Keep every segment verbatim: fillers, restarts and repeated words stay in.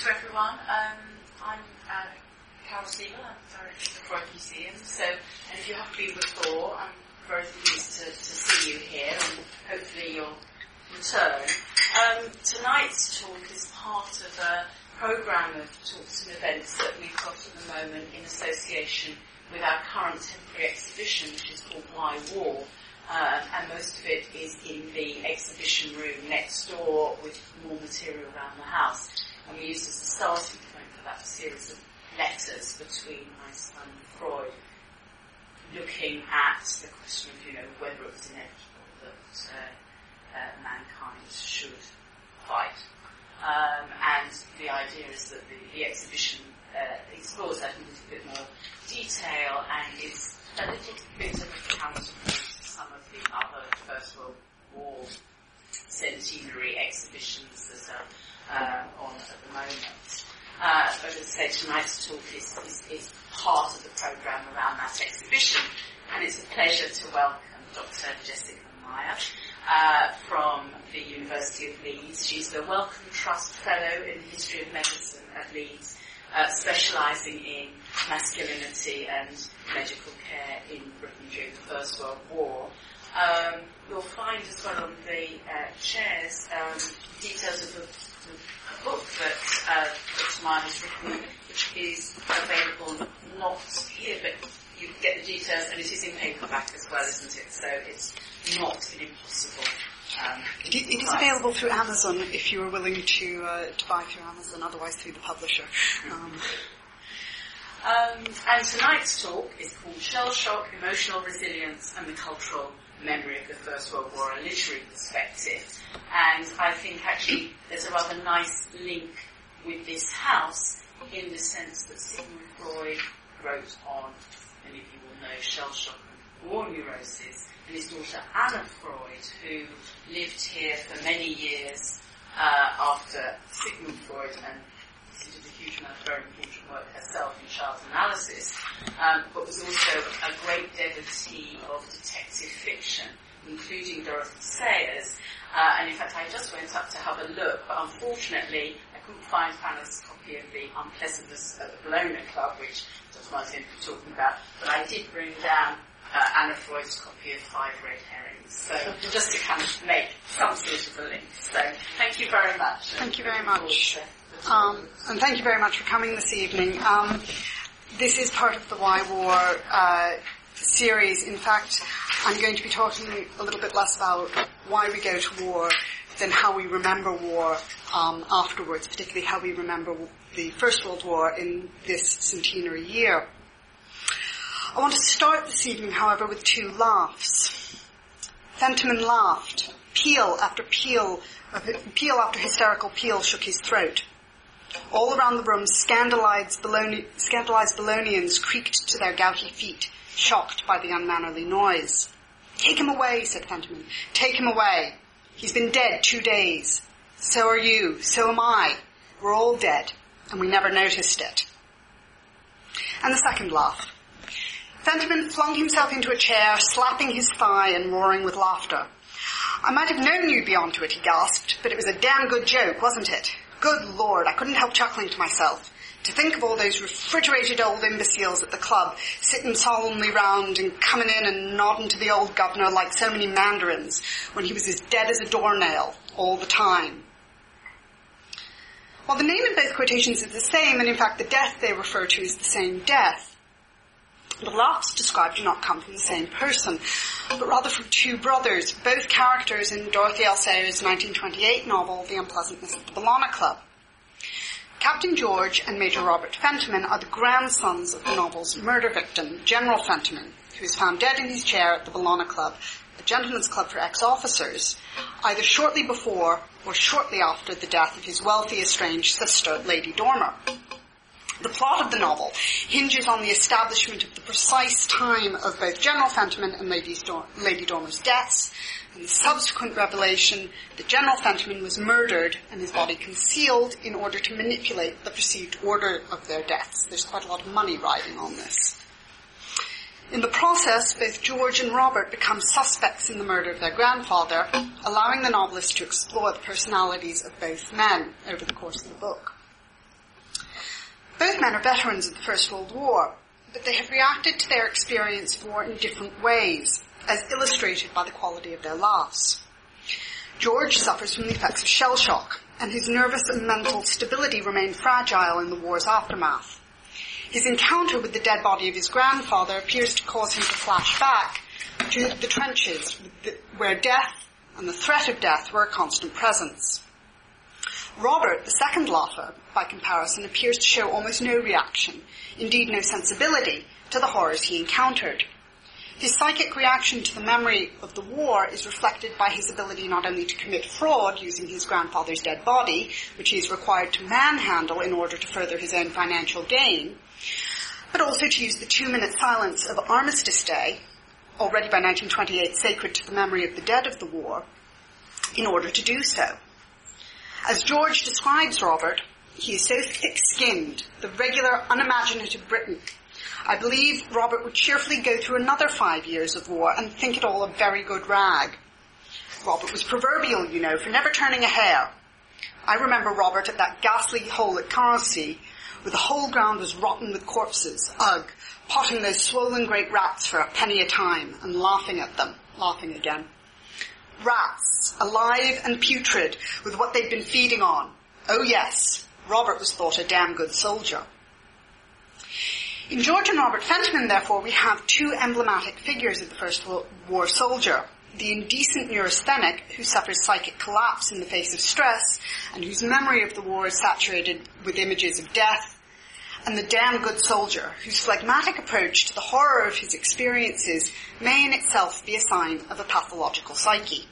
to everyone. Um, I'm uh, Carol Siegel, I'm director of the Freud Museum. So, and if you haven't been before, I'm very pleased to, to see you here, and hopefully you'll return. Um, tonight's talk is part of a programme of talks and events that we've got at the moment in association with our current temporary exhibition, which is called Why War? Uh, and most of it is in the exhibition room next door with more material around the house. And we use as a starting point for that a series of letters between Einstein and Freud, looking at the question of, you know, whether it was inevitable that uh, uh, mankind should fight. Um, and the idea is that the, the exhibition uh, explores that in a little bit more detail and is a little bit of a counterpoint to some of the other First World War centenary exhibitions that are uh, on at the moment. Uh, but as I say, tonight's talk is, is, is part of the programme around that exhibition, and it's a pleasure to welcome Doctor Jessica Meyer uh, from the University of Leeds. She's the Wellcome Trust Fellow in the History of Medicine at Leeds, uh, specialising in masculinity and medical care in Britain during the First World War. Um, you'll find as well on the uh, chairs um, details of the, the book that uh, Doctor Meyer has written, which is available not here, but you get the details, and it is in paperback as well, isn't it? So it's not an impossible. Um, it, it is available through Amazon if you are willing to uh, to buy through Amazon, otherwise through the publisher. Um, um, and tonight's talk is called Shell Shock, Emotional Resilience and the Cultural Memory of the First World War, a literary perspective. And I think actually there's a rather nice link with this house in the sense that Sigmund Freud wrote on, many people know, shell shock and war neurosis, and his daughter Anna Freud, who lived here for many years uh, after Sigmund Freud, and did a huge amount of very important work herself in child analysis, um, but was also a great devotee of detective fiction, including Dorothy Sayers. Uh, and in fact, I just went up to have a look, but unfortunately, I couldn't find Anna's copy of The Unpleasantness at the Bologna Club, which Doctor Martin was talking about, but I did bring down uh, Anna Freud's copy of Five Red Herrings, so just to kind of make some sort of a link. So thank you very much. Thank you very much. Um, and thank you very much for coming this evening. Um, this is part of the Why War uh, series. In fact, I'm going to be talking a little bit less about why we go to war than how we remember war um, afterwards, particularly how we remember the First World War in this centenary year. I want to start this evening, however, with two laughs. Fentiman laughed. Peal after peal, peal after hysterical peal shook his throat. All around the room, scandalized, Bologna, scandalized Bolognians creaked to their gouty feet, shocked by the unmannerly noise. "Take him away," said Fentiman. "Take him away. He's been dead two days. So are you. So am I. We're all dead, and we never noticed it." And the second laugh. Fentiman flung himself into a chair, slapping his thigh and roaring with laughter. "I might have known you'd be onto it," he gasped, "but it was a damn good joke, wasn't it? Good Lord, I couldn't help chuckling to myself. To think of all those refrigerated old imbeciles at the club, sitting solemnly round and coming in and nodding to the old governor like so many mandarins, when he was as dead as a doornail all the time." While the name in both quotations is the same, and in fact the death they refer to is the same death, the laughs described do not come from the same person, but rather from two brothers, both characters in Dorothy L. Sayers' nineteen twenty-eight novel, The Unpleasantness at the Bologna Club. Captain George and Major Robert Fentiman are the grandsons of the novel's murder victim, General Fentiman, who is found dead in his chair at the Bologna Club, a gentleman's club for ex-officers, either shortly before or shortly after the death of his wealthy estranged sister, Lady Dormer. The plot of the novel hinges on the establishment of the precise time of both General Fentiman and Lady, Dor- Lady Dormer's deaths, and the subsequent revelation that General Fentiman was murdered and his body concealed in order to manipulate the perceived order of their deaths. There's quite a lot of money riding on this. In the process, both George and Robert become suspects in the murder of their grandfather, allowing the novelist to explore the personalities of both men over the course of the book. Both men are veterans of the First World War, but they have reacted to their experience of war in different ways, as illustrated by the quality of their laughs. George suffers from the effects of shell shock, and his nervous and mental stability remained fragile in the war's aftermath. His encounter with the dead body of his grandfather appears to cause him to flash back to the trenches where death and the threat of death were a constant presence. Robert, the second laugher, by comparison, appears to show almost no reaction, indeed no sensibility, to the horrors he encountered. His psychic reaction to the memory of the war is reflected by his ability not only to commit fraud using his grandfather's dead body, which he is required to manhandle in order to further his own financial gain, but also to use the two-minute silence of Armistice Day, already by nineteen twenty-eight sacred to the memory of the dead of the war, in order to do so. As George describes Robert, he is so thick-skinned, the regular, unimaginative Briton. I believe Robert would cheerfully go through another five years of war and think it all a very good rag. Robert was proverbial, you know, for never turning a hair. I remember Robert at that ghastly hole at Carsey, where the whole ground was rotten with corpses, ugh, potting those swollen great rats for a penny a time and laughing at them, laughing again. Rats, alive and putrid, with what they'd been feeding on. Oh yes, Robert was thought a damn good soldier. In George and Robert Fentiman, therefore, we have two emblematic figures of the First War soldier. The indecent neurasthenic who suffers psychic collapse in the face of stress and whose memory of the war is saturated with images of death, and the damn good soldier whose phlegmatic approach to the horror of his experiences may in itself be a sign of a pathological psyche.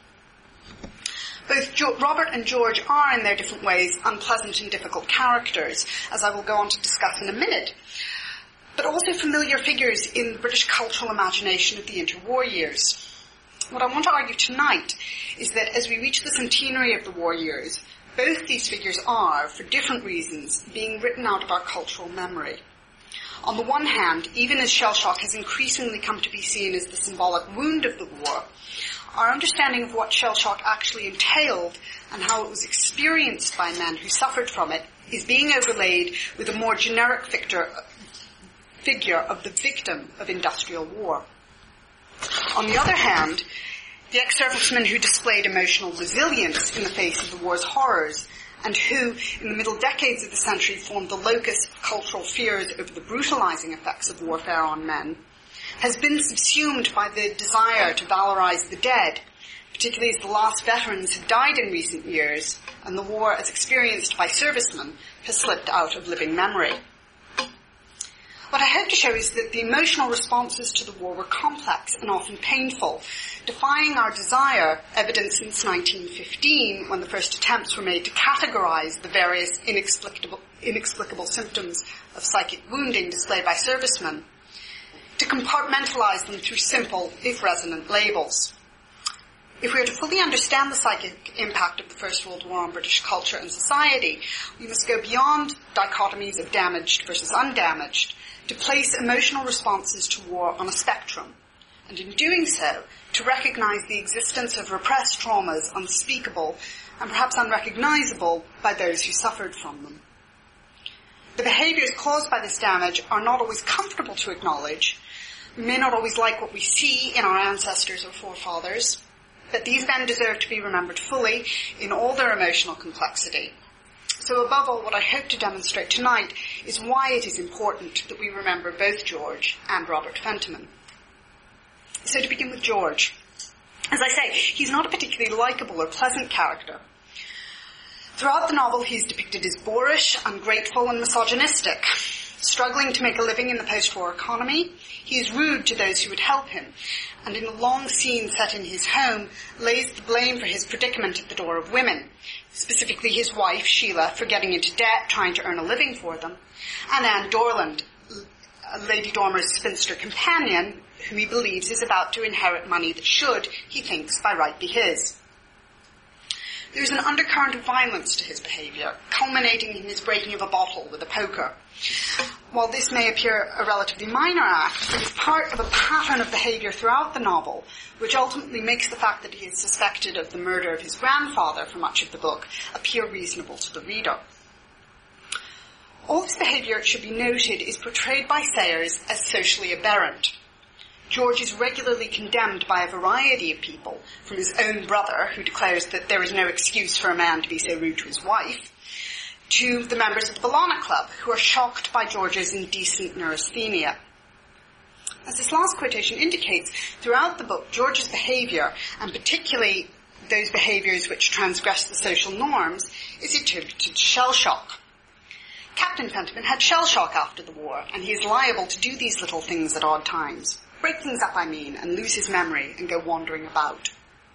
Both jo- Robert and George are, in their different ways, unpleasant and difficult characters, as I will go on to discuss in a minute, but also familiar figures in the British cultural imagination of the interwar years. What I want to argue tonight is that as we reach the centenary of the war years, both these figures are, for different reasons, being written out of our cultural memory. On the one hand, even as shell shock has increasingly come to be seen as the symbolic wound of the war, our understanding of what shell shock actually entailed and how it was experienced by men who suffered from it is being overlaid with a more generic figure, figure of the victim of industrial war. On the other hand, the ex-servicemen who displayed emotional resilience in the face of the war's horrors and who, in the middle decades of the century, formed the locus of cultural fears over the brutalizing effects of warfare on men, has been subsumed by the desire to valorize the dead, particularly as the last veterans have died in recent years and the war, as experienced by servicemen, has slipped out of living memory. What I hope to show is that the emotional responses to the war were complex and often painful, defying our desire, evident since nineteen fifteen, when the first attempts were made to categorize the various inexplicable, inexplicable symptoms of psychic wounding displayed by servicemen, to compartmentalize them through simple, if resonant, labels. If we are to fully understand the psychic impact of the First World War on British culture and society, we must go beyond dichotomies of damaged versus undamaged, to place emotional responses to war on a spectrum, and in doing so, to recognize the existence of repressed traumas unspeakable and perhaps unrecognizable by those who suffered from them. The behaviors caused by this damage are not always comfortable to acknowledge. We may not always like what we see in our ancestors or forefathers, but these men deserve to be remembered fully in all their emotional complexity. So above all, what I hope to demonstrate tonight is why it is important that we remember both George and Robert Fentiman. So to begin with George. As I say, he's not a particularly likable or pleasant character. Throughout the novel, he's depicted as boorish, ungrateful, and misogynistic. Struggling to make a living in the post-war economy, he is rude to those who would help him, and in a long scene set in his home, lays the blame for his predicament at the door of women, specifically his wife, Sheila, for getting into debt, trying to earn a living for them, and Anne Dorland, Lady Dormer's spinster companion, who he believes is about to inherit money that should, he thinks, by right be his. There is an undercurrent of violence to his behavior, culminating in his breaking of a bottle with a poker. While this may appear a relatively minor act, it is part of a pattern of behavior throughout the novel, which ultimately makes the fact that he is suspected of the murder of his grandfather for much of the book appear reasonable to the reader. All this behaviour, it should be noted, is portrayed by Sayers as socially aberrant. George is regularly condemned by a variety of people, from his own brother, who declares that there is no excuse for a man to be so rude to his wife, to the members of the Bellona Club, who are shocked by George's indecent neurasthenia. As this last quotation indicates, throughout the book, George's behaviour, and particularly those behaviours which transgress the social norms, is attributed to shell shock. Captain Fentiman had shell shock after the war, and he is liable to do these little things at odd times. Break things up, I mean, and lose his memory and go wandering about.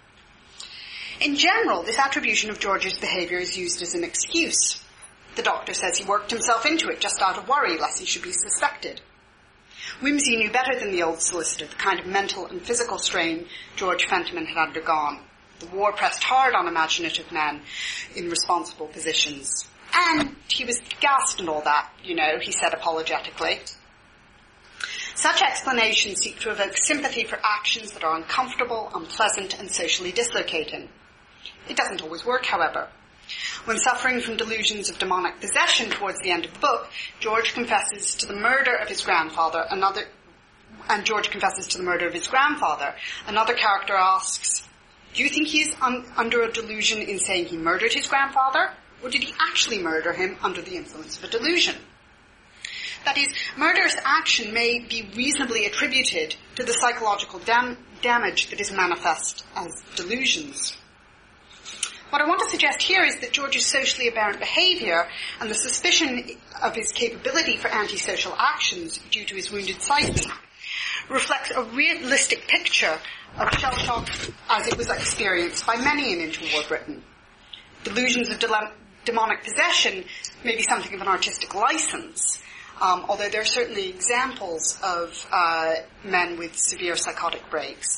In general, this attribution of George's behaviour is used as an excuse. The doctor says he worked himself into it just out of worry lest he should be suspected. Wimsey knew better than the old solicitor the kind of mental and physical strain George Fentiman had undergone. The war pressed hard on imaginative men in responsible positions. And he was gassed and all that, you know, he said apologetically. Such explanations seek to evoke sympathy for actions that are uncomfortable, unpleasant, and socially dislocating. It doesn't always work, however. When suffering from delusions of demonic possession towards the end of the book, George confesses to the murder of his grandfather, another, and George confesses to the murder of his grandfather. Another character asks, do you think he's un- under a delusion in saying he murdered his grandfather? Or did he actually murder him under the influence of a delusion? That is, murderous action may be reasonably attributed to the psychological dam- damage that is manifest as delusions. What I want to suggest here is that George's socially aberrant behaviour and the suspicion of his capability for antisocial actions due to his wounded psyche reflects a realistic picture of shell shock as it was experienced by many in interwar Britain. Delusions of de- demonic possession may be something of an artistic license, um, although there are certainly examples of uh, men with severe psychotic breaks.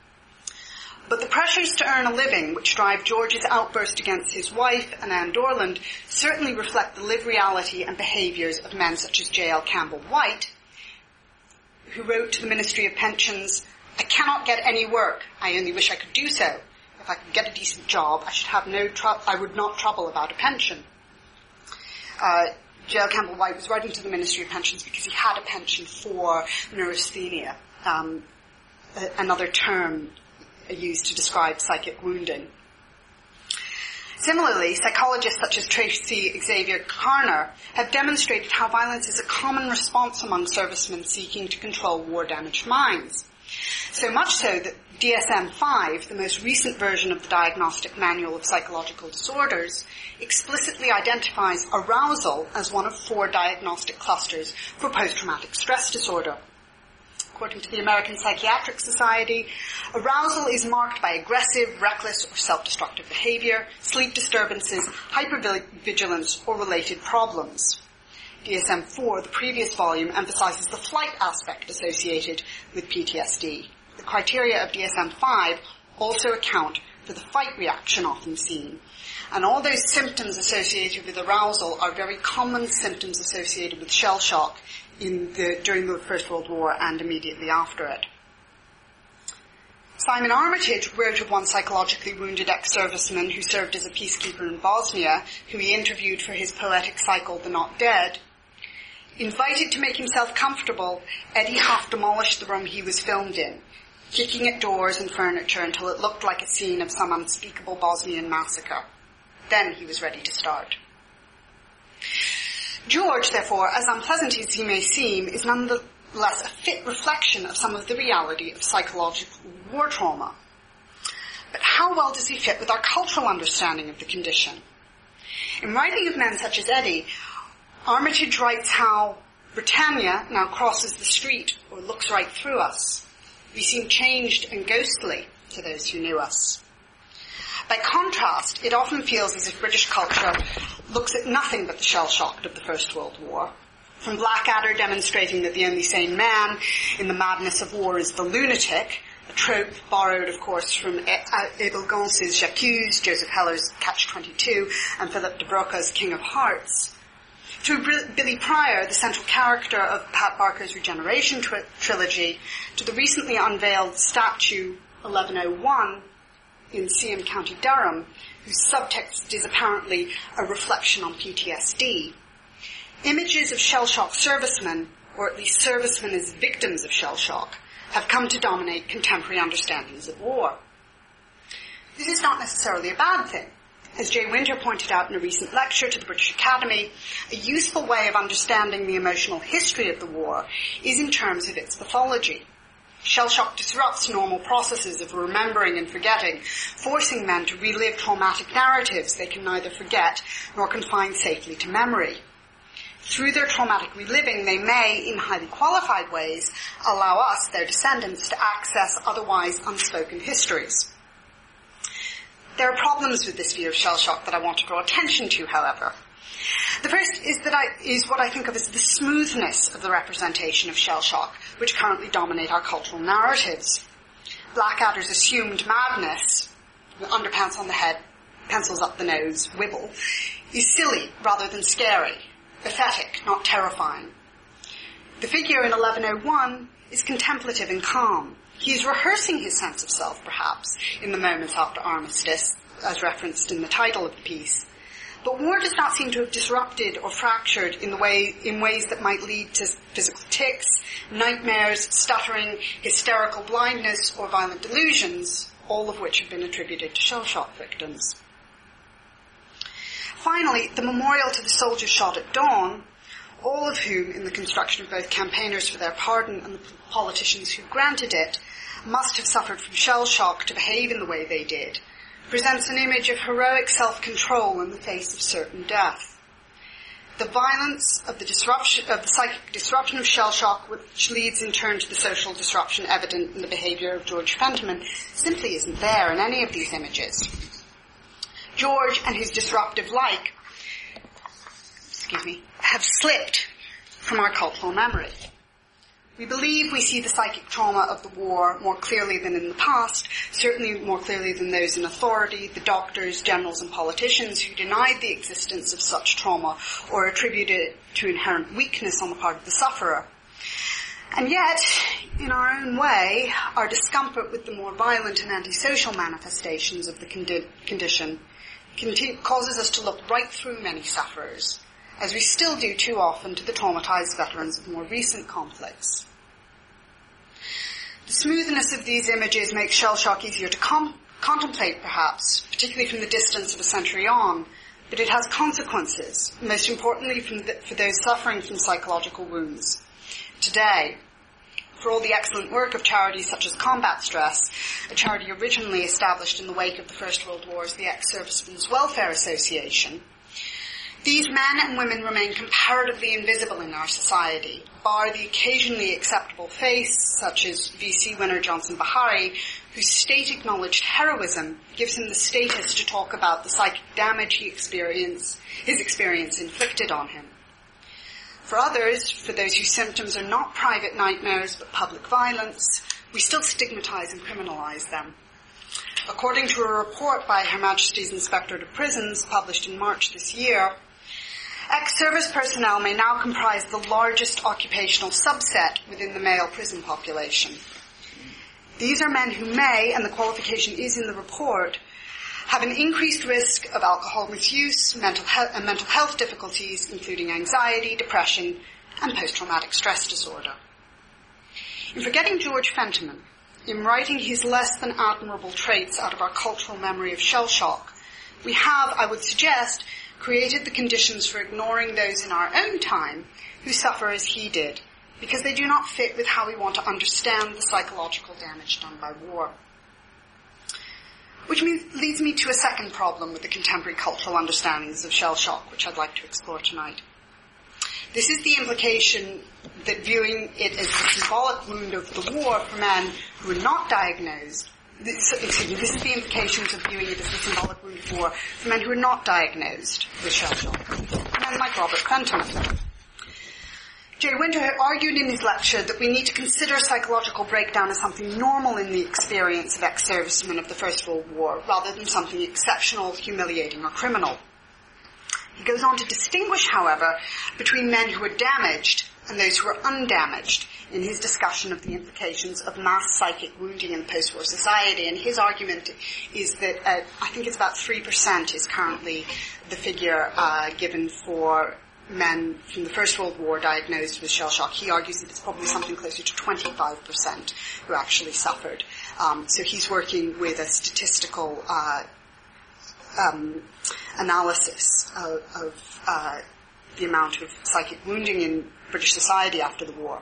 But the pressures to earn a living, which drive George's outburst against his wife and Anne Dorland, certainly reflect the lived reality and behaviours of men such as J L Campbell White, who wrote to the Ministry of Pensions, I cannot get any work. I only wish I could do so. If I could get a decent job, I should have no tr- I would not trouble about a pension. Uh, J L Campbell White was writing to the Ministry of Pensions because he had a pension for neurasthenia, um, a- another term used to describe psychic wounding. Similarly, psychologists such as Tracy Xavier Carner have demonstrated how violence is a common response among servicemen seeking to control war-damaged minds. So much so that D S M five, the most recent version of the Diagnostic Manual of Psychological Disorders, explicitly identifies arousal as one of four diagnostic clusters for post-traumatic stress disorder. According to the American Psychiatric Society, arousal is marked by aggressive, reckless, or self-destructive behavior, sleep disturbances, hypervigilance, or related problems. D S M four, the previous volume, emphasizes the flight aspect associated with P T S D. The criteria of D S M five also account for the fight reaction often seen. And all those symptoms associated with arousal are very common symptoms associated with shell shock in the, during the First World War and immediately after it. Simon Armitage wrote of one psychologically wounded ex-serviceman who served as a peacekeeper in Bosnia, who he interviewed for his poetic cycle, The Not Dead. Invited to make himself comfortable, Eddie half demolished the room he was filmed in, kicking at doors and furniture until it looked like a scene of some unspeakable Bosnian massacre. Then he was ready to start. George, therefore, as unpleasant as he may seem, is nonetheless a fit reflection of some of the reality of psychological war trauma. But how well does he fit with our cultural understanding of the condition? In writing of men such as Eddie, Armitage writes how Britannia now crosses the street or looks right through us. We seem changed and ghostly to those who knew us. By contrast, it often feels as if British culture looks at nothing but the shell-shock of the First World War. From Blackadder demonstrating that the only sane man in the madness of war is the lunatic, a trope borrowed, of course, from Abel Gance's J'accuse, Joseph Heller's Catch twenty-two, and Philip de Broca's King of Hearts, through Billy Pryor, the central character of Pat Barker's Regeneration tri- trilogy, to the recently unveiled statue eleven oh one in Seaham, County Durham, whose subtext is apparently a reflection on P T S D. images of shell-shock servicemen, or at least servicemen as victims of shell-shock, have come to dominate contemporary understandings of war. This is not necessarily a bad thing. As Jay Winter pointed out in a recent lecture to the British Academy, a useful way of understanding the emotional history of the war is in terms of its pathology. Shell-shock disrupts normal processes of remembering and forgetting, forcing men to relive traumatic narratives they can neither forget nor confine safely to memory. Through their traumatic reliving, they may, in highly qualified ways, allow us, their descendants, to access otherwise unspoken histories. There are problems with this view of shell-shock that I want to draw attention to, however. The first is that I, is what I think of as the smoothness of the representation of shell-shock, which currently dominate our cultural narratives. Blackadder's assumed madness, underpants on the head, pencils up the nose, wibble, is silly rather than scary, pathetic, not terrifying. The figure in eleven oh one is contemplative and calm. He is rehearsing his sense of self, perhaps, in the moments after armistice, as referenced in the title of the piece. But war does not seem to have disrupted or fractured in the way in ways that might lead to physical tics, nightmares, stuttering, hysterical blindness, or violent delusions, all of which have been attributed to shell-shock victims. Finally, the memorial to the soldiers shot at dawn, all of whom, in the construction of both campaigners for their pardon and the politicians who granted it, must have suffered from shell shock to behave in the way they did, presents an image of heroic self-control in the face of certain death. The violence of the disruption of the psychic disruption of shell shock, which leads in turn to the social disruption evident in the behavior of George Fenton, simply isn't there in any of these images. George and his disruptive like, excuse me, have slipped from our cultural memory. We believe we see the psychic trauma of the war more clearly than in the past, certainly more clearly than those in authority, the doctors, generals, and politicians who denied the existence of such trauma or attributed it to inherent weakness on the part of the sufferer. And yet, in our own way, our discomfort with the more violent and antisocial manifestations of the condi- condition conti- causes us to look right through many sufferers, as we still do too often to the traumatized veterans of more recent conflicts. The smoothness of these images makes shell-shock easier to com- contemplate, perhaps, particularly from the distance of a century on, but it has consequences, most importantly from the, for those suffering from psychological wounds. Today, for all the excellent work of charities such as Combat Stress, a charity originally established in the wake of the First World War as the Ex-Servicemen's Welfare Association, these men and women remain comparatively invisible in our society, bar the occasionally acceptable face, such as V C winner Johnson Bahari, whose state-acknowledged heroism gives him the status to talk about the psychic damage he experienced, his experience inflicted on him. For others, for those whose symptoms are not private nightmares but public violence, we still stigmatize and criminalize them. According to a report by Her Majesty's Inspectorate of Prisons published in March this year, ex-service personnel may now comprise the largest occupational subset within the male prison population. These are men who may, and the qualification is in the report, have an increased risk of alcohol misuse, mental, he- and mental health difficulties, including anxiety, depression, and post-traumatic stress disorder. In forgetting George Fenton, in writing his less than admirable traits out of our cultural memory of shell shock, we have, I would suggest, created the conditions for ignoring those in our own time who suffer as he did, because they do not fit with how we want to understand the psychological damage done by war. Which means, leads me to a second problem with the contemporary cultural understandings of shell shock, which I'd like to explore tonight. This is the implication that viewing it as the symbolic wound of the war for men who are not diagnosed, this, excuse me, this is the implications of viewing it as the symbolic wound of war for men who are not diagnosed with shell shock, men like Robert Fenton. Jay Winter argued in his lecture that we need to consider psychological breakdown as something normal in the experience of ex-servicemen of the First World War, rather than something exceptional, humiliating, or criminal. He goes on to distinguish, however, between men who are damaged and those who are undamaged in his discussion of the implications of mass psychic wounding in the post-war society. And his argument is that uh, I think it's about three percent is currently the figure uh, given for men from the First World War diagnosed with shell shock. He argues that it's probably something closer to twenty-five percent who actually suffered. Um, so he's working with a statistical uh, um, analysis of, of uh, the amount of psychic wounding in British society after the war.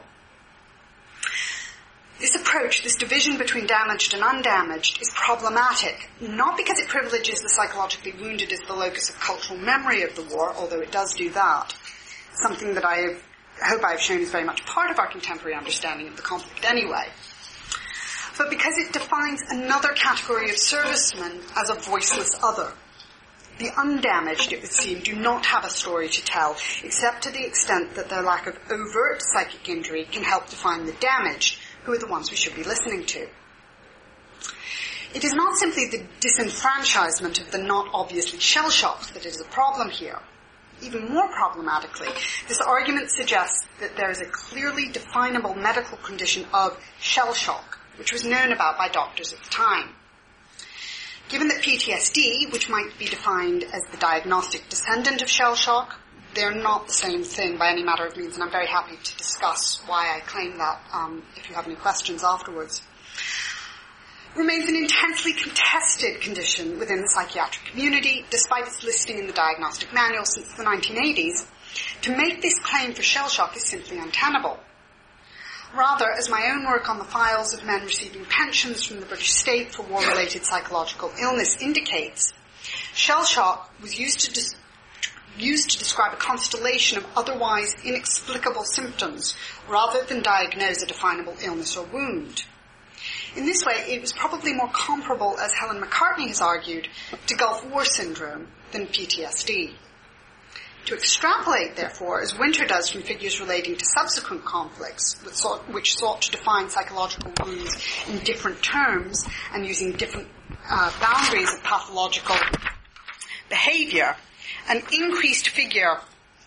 This approach, this division between damaged and undamaged, is problematic, not because it privileges the psychologically wounded as the locus of cultural memory of the war, although it does do that, something that I have, hope I have shown is very much part of our contemporary understanding of the conflict anyway, but because it defines another category of servicemen as a voiceless other. The undamaged, it would seem, do not have a story to tell, except to the extent that their lack of overt psychic injury can help define the damaged, who are the ones we should be listening to. It is not simply the disenfranchisement of the not obviously shell-shocked that is a problem here. Even more problematically, this argument suggests that there is a clearly definable medical condition of shell shock, which was known about by doctors at the time. Given that P T S D, which might be defined as the diagnostic descendant of shell shock, they're not the same thing by any matter of means, and I'm very happy to discuss why I claim that um, if you have any questions afterwards. Remains an intensely contested condition within the psychiatric community, despite its listing in the diagnostic manual since the nineteen eighties. To make this claim for shell shock is simply untenable. Rather, as my own work on the files of men receiving pensions from the British state for war-related psychological illness indicates, shell shock was used to dis- used to describe a constellation of otherwise inexplicable symptoms rather than diagnose a definable illness or wound. In this way, it was probably more comparable, as Helen McCartney has argued, to Gulf War syndrome than P T S D. To extrapolate, therefore, as Winter does from figures relating to subsequent conflicts, which sought, which sought to define psychological wounds in different terms and using different uh, boundaries of pathological behavior, an increased figure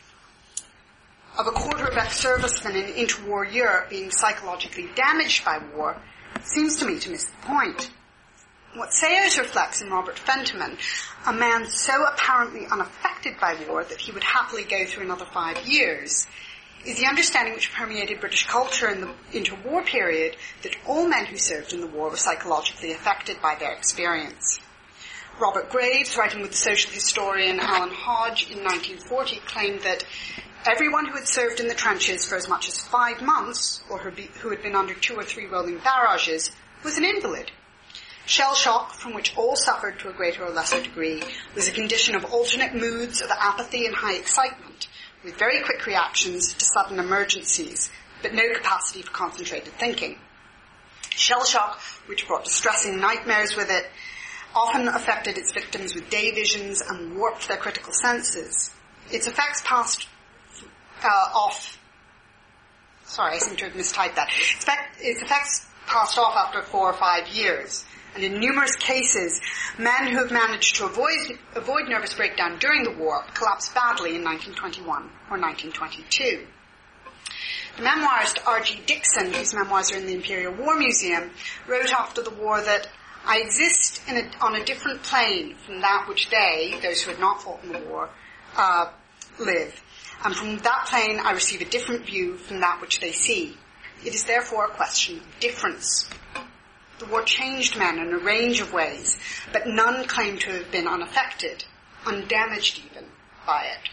of a quarter of ex-servicemen in interwar Europe being psychologically damaged by war seems to me to miss the point. What Sayers reflects in Robert Fentiman, a man so apparently unaffected by war that he would happily go through another five years, is the understanding which permeated British culture in the interwar period that all men who served in the war were psychologically affected by their experience. Robert Graves, writing with the social historian Alan Hodge in nineteen forty, claimed that everyone who had served in the trenches for as much as five months, or who had been under two or three rolling barrages, was an invalid. Shell shock, from which all suffered to a greater or lesser degree, was a condition of alternate moods of apathy and high excitement, with very quick reactions to sudden emergencies, but no capacity for concentrated thinking. Shell shock, which brought distressing nightmares with it, often affected its victims with day visions and warped their critical senses. Its effects passed uh, off. Sorry, I seem to have mistyped that. Its, effect, its effects passed off after four or five years. And in numerous cases, men who have managed to avoid, avoid nervous breakdown during the war collapsed badly in nineteen twenty-one or nineteen twenty-two. The memoirist R G Dixon, whose memoirs are in the Imperial War Museum, wrote after the war that I exist in a, on a different plane from that which they, those who had not fought in the war, uh, live. And from that plane I receive a different view from that which they see. It is therefore a question of difference. The war changed men in a range of ways, but none claim to have been unaffected, undamaged even, by it.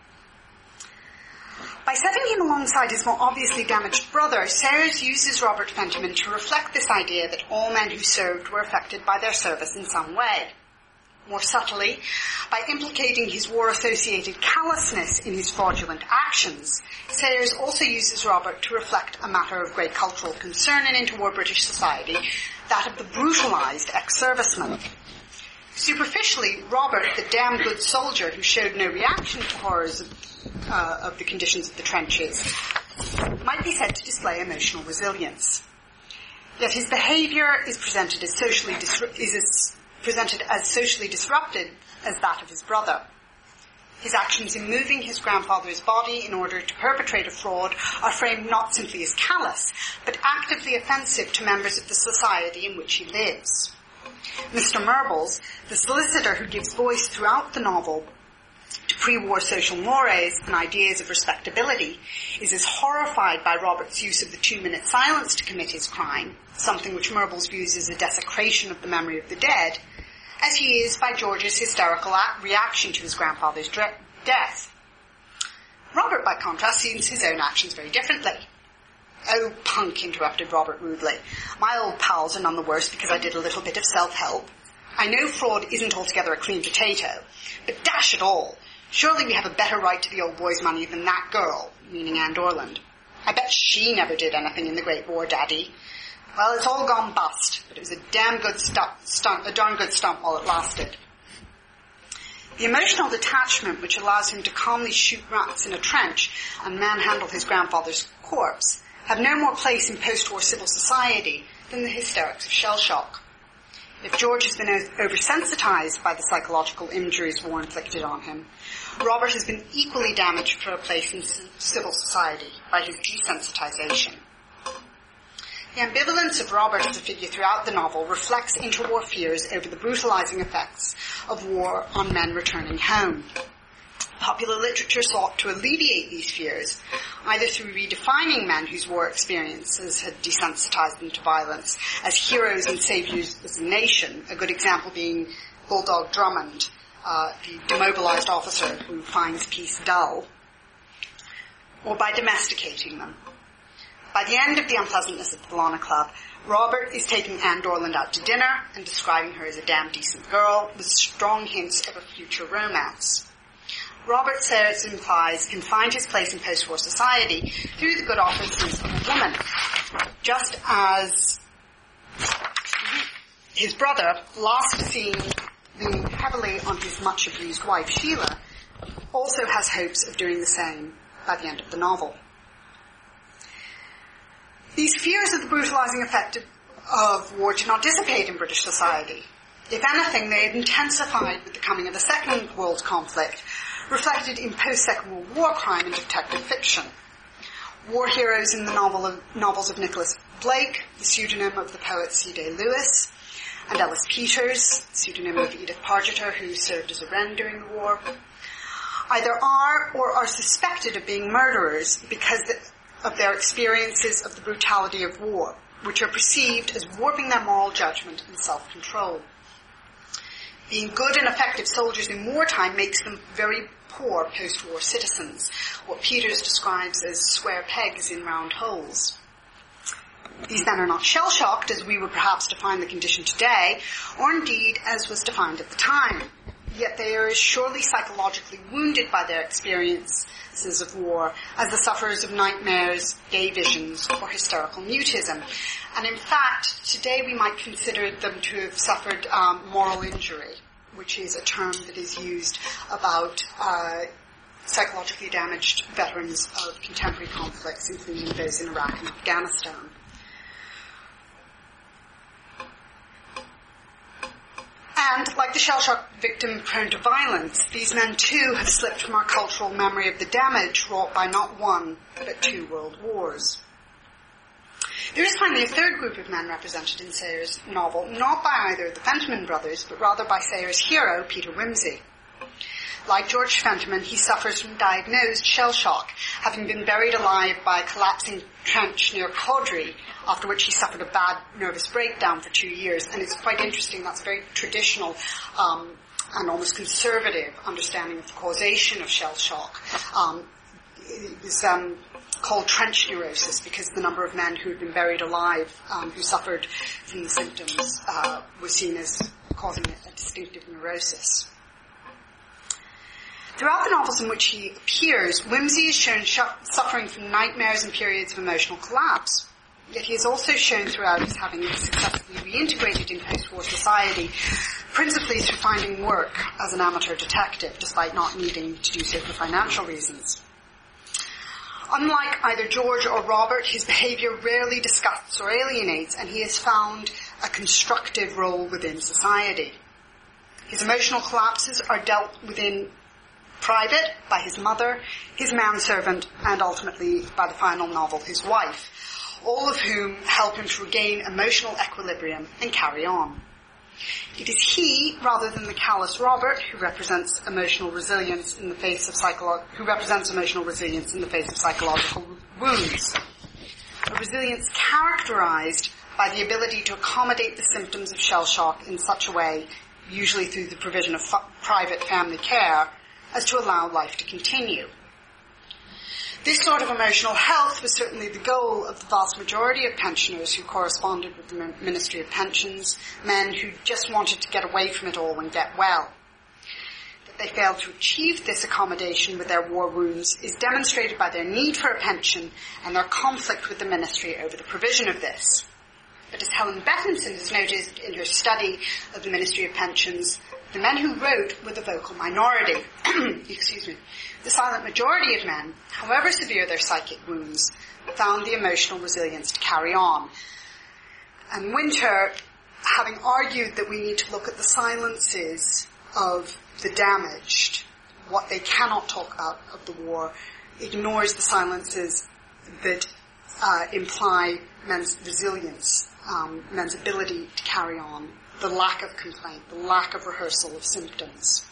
By setting him alongside his more obviously damaged brother, Sayers uses Robert Fentiman to reflect this idea that all men who served were affected by their service in some way. More subtly, by implicating his war-associated callousness in his fraudulent actions, Sayers also uses Robert to reflect a matter of great cultural concern in interwar British society, that of the brutalized ex-serviceman. Superficially, Robert, the damn good soldier who showed no reaction to horrors of, uh, of the conditions of the trenches, might be said to display emotional resilience. Yet his behaviour is presented as socially disru- is as presented as socially disrupted as that of his brother. His actions in moving his grandfather's body in order to perpetrate a fraud are framed not simply as callous, but actively offensive to members of the society in which he lives. Mister Murbles, the solicitor who gives voice throughout the novel to pre-war social mores and ideas of respectability, is as horrified by Robert's use of the two-minute silence to commit his crime, something which Murbles views as a desecration of the memory of the dead, as he is by George's hysterical reaction to his grandfather's dre- death. Robert, by contrast, sees his own actions very differently. "Oh, punk," interrupted Robert rudely. "My old pals are none the worse because I did a little bit of self-help. I know fraud isn't altogether a clean potato, but dash it all, surely we have a better right to the old boy's money than that girl," meaning Anne Dorland. "I bet she never did anything in the Great War, Daddy. Well, it's all gone bust, but it was a damn good stunt, stunt, a darn good stunt while it lasted." The emotional detachment which allows him to calmly shoot rats in a trench and manhandle his grandfather's corpse have no more place in post-war civil society than the hysterics of shell shock. If George has been oversensitized by the psychological injuries war inflicted on him, Robert has been equally damaged for a place in civil society by his desensitization. The ambivalence of Robert as a figure throughout the novel reflects interwar fears over the brutalizing effects of war on men returning home. Popular literature sought to alleviate these fears, either through redefining men whose war experiences had desensitized them to violence as heroes and saviors of the nation, a good example being Bulldog Drummond, uh, the demobilized officer who finds peace dull, or by domesticating them. By the end of The Unpleasantness at the Bellona Club, Robert is taking Anne Dorland out to dinner and describing her as a damn decent girl with strong hints of a future romance. Robert Sayers implies can find his place in post-war society through the good offices of a woman, just as his brother, last seen leaning heavily on his much-abused wife Sheila, also has hopes of doing the same by the end of the novel. These fears of the brutalizing effect of, of war did not dissipate in British society. If anything, they had intensified with the coming of the Second World Conflict, reflected in post-Second World War crime and detective fiction. War heroes in the novel of, novels of Nicholas Blake, the pseudonym of the poet C D Lewis, and Ellis Peters, pseudonym of Edith Pargeter, who served as a wren during the war, either are or are suspected of being murderers because the, of their experiences of the brutality of war, which are perceived as warping their moral judgment and self-control. Being good and effective soldiers in wartime makes them very poor post-war citizens, what Peters describes as square pegs in round holes. These men are not shell-shocked, as we would perhaps define the condition today, or indeed as was defined at the time. Yet they are as surely psychologically wounded by their experiences of war as the sufferers of nightmares, gay visions, or hysterical mutism. And in fact, today we might consider them to have suffered um, moral injury, which is a term that is used about uh, psychologically damaged veterans of contemporary conflicts, including those in Iraq and Afghanistan. And, like the shell-shock victim prone to violence, these men too have slipped from our cultural memory of the damage wrought by not one, but two world wars. There is finally a third group of men represented in Sayers' novel, not by either of the Fentiman brothers, but rather by Sayers' hero, Peter Wimsey. Like George Fentiman, he suffers from diagnosed shell shock, having been buried alive by a collapsing trench near Codry, after which he suffered a bad nervous breakdown for two years. And it's quite interesting, that's a very traditional um, and almost conservative understanding of the causation of shell shock. Um, it was um, called trench neurosis because the number of men who had been buried alive um, who suffered from the symptoms uh, was seen as causing a, a distinctive neurosis. Throughout the novels in which he appears, Wimsey is shown sh- suffering from nightmares and periods of emotional collapse. Yet he is also shown throughout as having successfully reintegrated in post-war society, principally through finding work as an amateur detective, despite not needing to do so for financial reasons. Unlike either George or Robert, his behavior rarely disgusts or alienates, and he has found a constructive role within society. His emotional collapses are dealt with in private by his mother, his manservant, and ultimately, by the final novel, his wife, all of whom help him to regain emotional equilibrium and carry on. It is he, rather than the callous Robert, who represents emotional resilience in the face of psycholo- who represents emotional resilience in the face of psychological wounds. A resilience characterized by the ability to accommodate the symptoms of shell shock in such a way, usually through the provision of f- private family care, as to allow life to continue. This sort of emotional health was certainly the goal of the vast majority of pensioners who corresponded with the Ministry of Pensions, men who just wanted to get away from it all and get well. That they failed to achieve this accommodation with their war wounds is demonstrated by their need for a pension and their conflict with the Ministry over the provision of this. But as Helen Bettinson has noted in her study of the Ministry of Pensions, the men who wrote were the vocal minority. Excuse me. The silent majority of men, however severe their psychic wounds, found the emotional resilience to carry on. And Winter, having argued that we need to look at the silences of the damaged, what they cannot talk about of the war, ignores the silences that uh, imply men's resilience, um, men's ability to carry on, the lack of complaint, the lack of rehearsal of symptoms.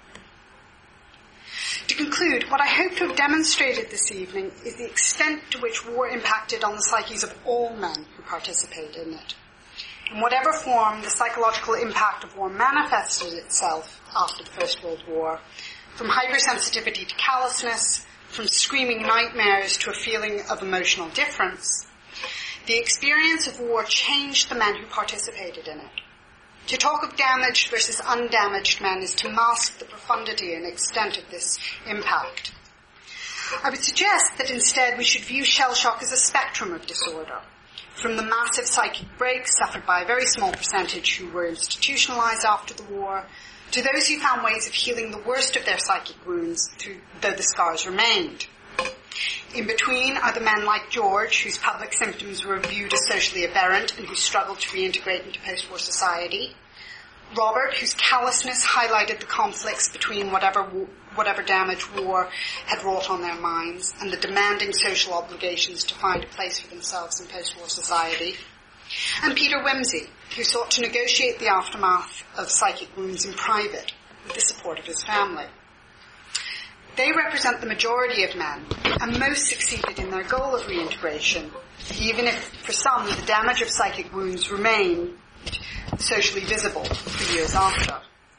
To conclude, what I hope to have demonstrated this evening is the extent to which war impacted on the psyches of all men who participate in it. In whatever form the psychological impact of war manifested itself after the First World War, from hypersensitivity to callousness, from screaming nightmares to a feeling of emotional difference, the experience of war changed the men who participated in it. To talk of damaged versus undamaged men is to mask the profundity and extent of this impact. I would suggest that instead we should view shell shock as a spectrum of disorder, from the massive psychic breaks suffered by a very small percentage who were institutionalized after the war, to those who found ways of healing the worst of their psychic wounds, through, though the scars remained. In between are the men like George, whose public symptoms were viewed as socially aberrant and who struggled to reintegrate into post-war society. Robert, whose callousness highlighted the conflicts between whatever whatever damage war had wrought on their minds and the demanding social obligations to find a place for themselves in post-war society. And Peter Wimsey, who sought to negotiate the aftermath of psychic wounds in private with the support of his family. They represent the majority of men, and most succeeded in their goal of reintegration, even if, for some, the damage of psychic wounds remained socially visible for years after.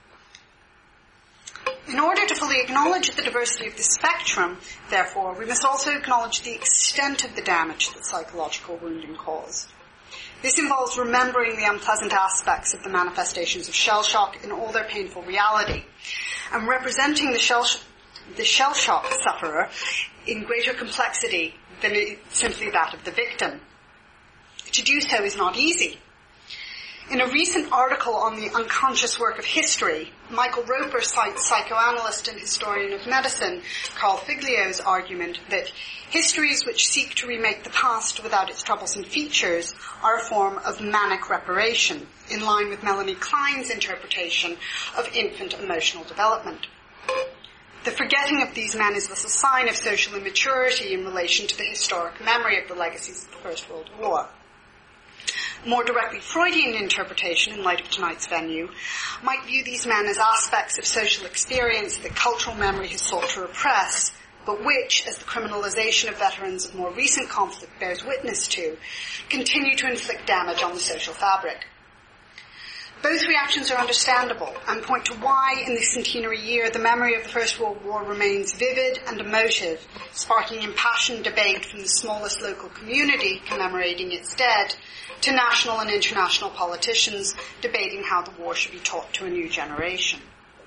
In order to fully acknowledge the diversity of the spectrum, therefore, we must also acknowledge the extent of the damage that psychological wounding caused. This involves remembering the unpleasant aspects of the manifestations of shell shock in all their painful reality, and representing the shell shock the shell shock sufferer in greater complexity than simply that of the victim. To do so is not easy. In a recent article on the unconscious work of history, Michael Roper cites psychoanalyst and historian of medicine Carl Figlio's argument that histories which seek to remake the past without its troublesome features are a form of manic reparation, in line with Melanie Klein's interpretation of infant emotional development. The forgetting of these men is thus a sign of social immaturity in relation to the historic memory of the legacies of the First World War. More directly Freudian interpretation, in light of tonight's venue, might view these men as aspects of social experience that cultural memory has sought to repress, but which, as the criminalization of veterans of more recent conflict bears witness to, continue to inflict damage on the social fabric. Both reactions are understandable and point to why, in this centenary year, the memory of the First World War remains vivid and emotive, sparking impassioned debate from the smallest local community commemorating its dead to national and international politicians debating how the war should be taught to a new generation.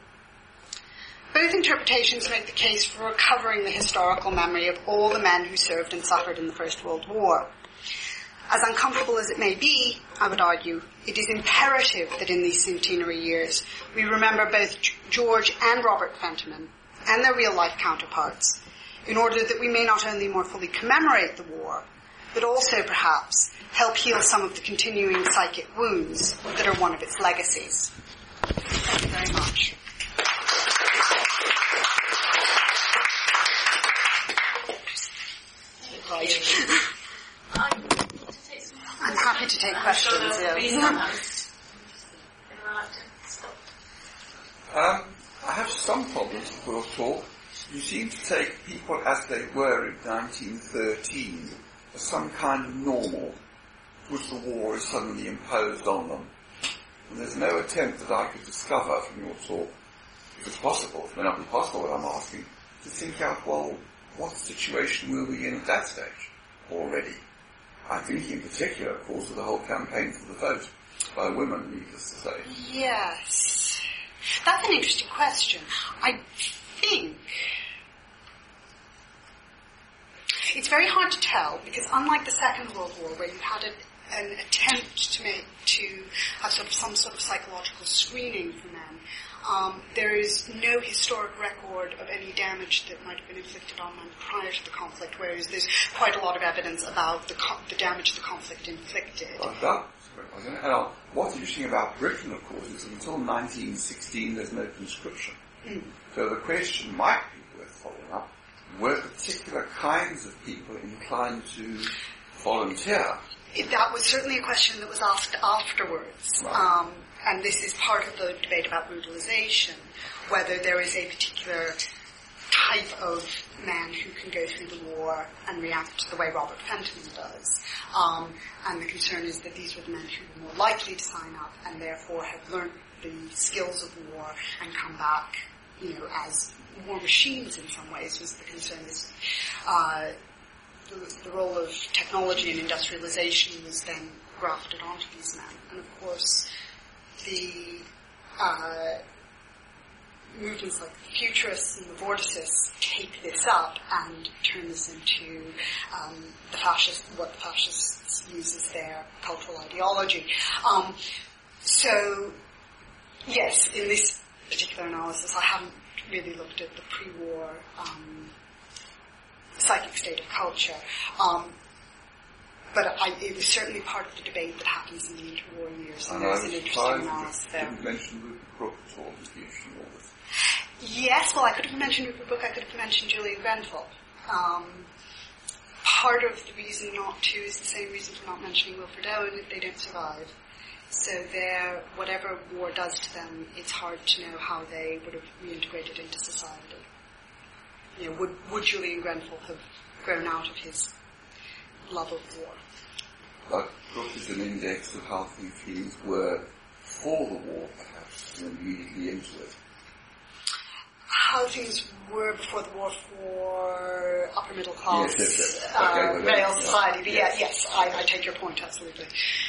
Both interpretations make the case for recovering the historical memory of all the men who served and suffered in the First World War. As uncomfortable as it may be, I would argue, it is imperative that in these centenary years we remember both George and Robert Fentiman and their real-life counterparts, in order that we may not only more fully commemorate the war, but also, perhaps, help heal some of the continuing psychic wounds that are one of its legacies. Thank you very much. Right. I'm I'm happy to take questions, sure yes. Um, I have some problems with your talk. You seem to take people as they were in nineteen thirteen as some kind of normal, which the war is suddenly imposed on them. And there's no attempt that I could discover from your talk, if it's possible, it may not be possible what I'm asking, to think out, well, what situation were we in at that stage already? I'm thinking in particular, of course, of the whole campaign for the vote by women, needless to say. Yes. That's an interesting question. I think it's very hard to tell because unlike the Second World War where you had a, an attempt to make to have sort of some sort of psychological screening for men, um, there is no historic record of any damage that might have been inflicted on men prior to the conflict, whereas there's quite a lot of evidence about the, co- the damage the conflict inflicted. Well, that, and what's interesting about Britain, of course, is that until nineteen sixteen there's no conscription. Mm. So the question might be worth following up. Were particular kinds of people inclined to volunteer? It, that was certainly a question that was asked afterwards. Right. Um, and this is part of the debate about brutalization, whether there is a particular type of man who can go through the war and react the way Robert Fenton does. Um, and the concern is that these were the men who were more likely to sign up and therefore have learned the skills of war and come back, you know, as war machines in some ways was the concern. Is, uh, the, the role of technology and industrialization was then grafted onto these men. And of course, the uh, movements like the Futurists and the Vorticists take this up and turn this into um, the fascist, what the fascists use as their cultural ideology. Um, so, yes, in this particular analysis, I haven't really looked at the pre-war um, psychic state of culture. Um, but I, it was certainly part of the debate that happens in the interwar years, and, and there's an interesting analysis there. You didn't mention Rupert Brooke at all, did you, in all this? Yes, well, I could have mentioned Rupert Brooke, I could have mentioned Julian Grenfell. Um, part of the reason not to is the same reason for not mentioning Wilfred Owen if they don't survive. So they're, whatever war does to them, it's hard to know how they would have reintegrated into society. You know, would, would Julian Grenfell have grown out of his love of war? But Brooke is an index of how feelings were for the war, perhaps, and immediately into it. How things were before the war for upper middle class, yes, yes, yes. Uh, okay, male yeah, society. But yes, yeah, yes, I, I take your point, absolutely.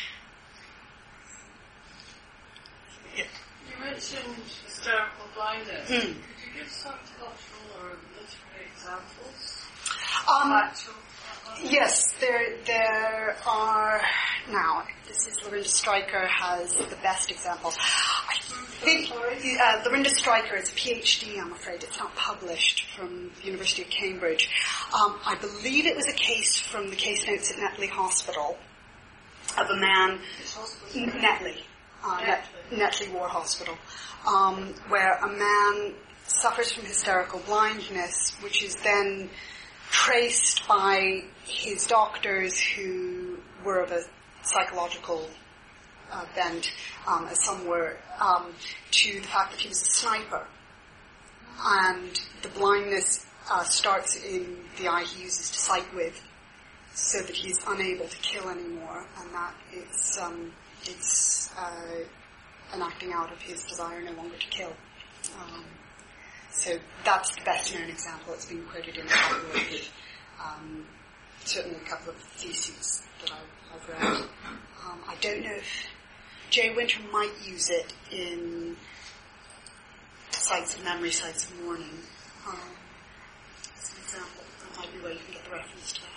You mentioned hysterical blindness. Mm. Could you give some cultural or literary examples? Um, Actual, yes, there there are. Now, this is Lorinda Stryker has the best example. I think uh, Lorinda Stryker is a PhD, I'm afraid. It's not published, from the University of Cambridge. Um, I believe it was a case from the case notes at Netley Hospital of a man, Netley. Uh, Net, Netley War Hospital, um, where a man suffers from hysterical blindness, which is then traced by his doctors, who were of a psychological uh, bent, um, as some were, um, to the fact that he was a sniper. And the blindness uh, starts in the eye he uses to sight with, so that he's unable to kill anymore, and that it's... Um, It's uh, an acting out of his desire no longer to kill. Um, so that's the best known example. It's been quoted in a couple of, um, certainly a couple of theses that I've, I've read. Um, I don't know if Jay Winter might use it in Sights of Memory, Sights of Mourning. Um, as an example, that might be where you can get the reference to that.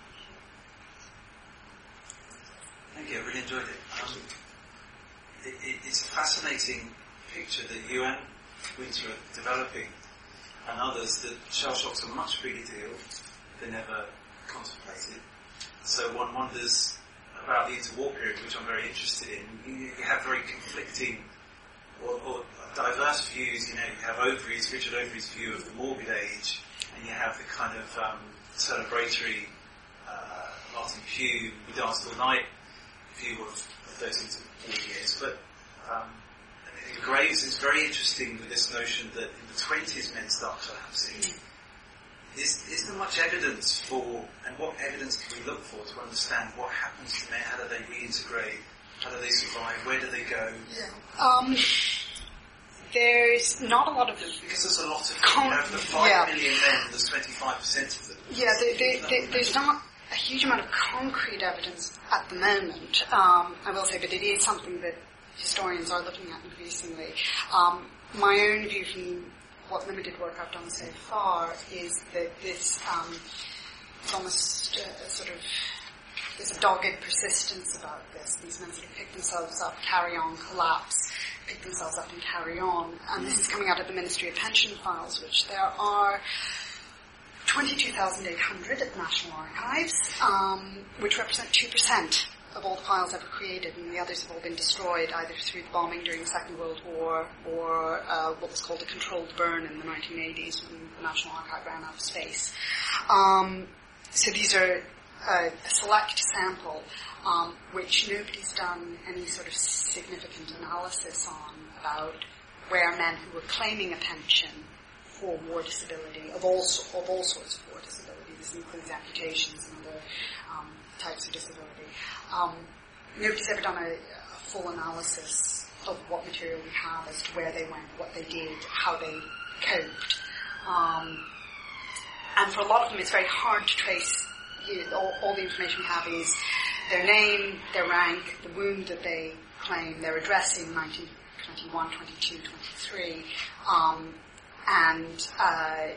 Thank you, I really enjoyed it. Um, it, it. It's a fascinating picture that you and Winter are developing, and others, that shell shocks are a much bigger deal than ever contemplated. So one wonders about the interwar period, which I'm very interested in. You, you have very conflicting or, or diverse views. You know, you have Overy's, Richard Overy's view of the morbid age, and you have the kind of um, celebratory uh, Martin Pugh, We Danced All Night view of thirteen to forty years, but um, Graves is very interesting with this notion that in the twenties men start collapsing. Mm. Is, is there much evidence for, and what evidence can we look for to understand what happens to men? How do they reintegrate? How do they survive? Where do they go? Yeah. Um, there's not a lot of... Because there's a lot of... Con- you know, the five yeah. million men, there's twenty-five percent of them. Yeah, they, they, they, there's not a huge amount of concrete evidence at the moment, um, I will say, but it is something that historians are looking at increasingly. Um, my own view from what limited work I've done so far is that this um, it's almost a, a sort of there's a dogged persistence about this. These men sort of pick themselves up, carry on, collapse, pick themselves up and carry on. And this is coming out of the Ministry of Pension files, which there are twenty-two thousand eight hundred at the National Archives, um, which represent two percent of all the files ever created, and the others have all been destroyed either through the bombing during the Second World War or uh, what was called a controlled burn in the nineteen eighties when the National Archive ran out of space. Um, so these are a, a select sample um, which nobody's done any sort of significant analysis on about where men who were claiming a pension for war disability, of all, of all sorts of war disability, this includes amputations and other um, types of disability. Um, nobody's ever done a, a full analysis of what material we have as to where they went, what they did, how they coped. Um, and for a lot of them, it's very hard to trace. You know, all, all the information we have is their name, their rank, the wound that they claim, their address in nineteen twenty-one, twenty-two, twenty-three, um, and uh,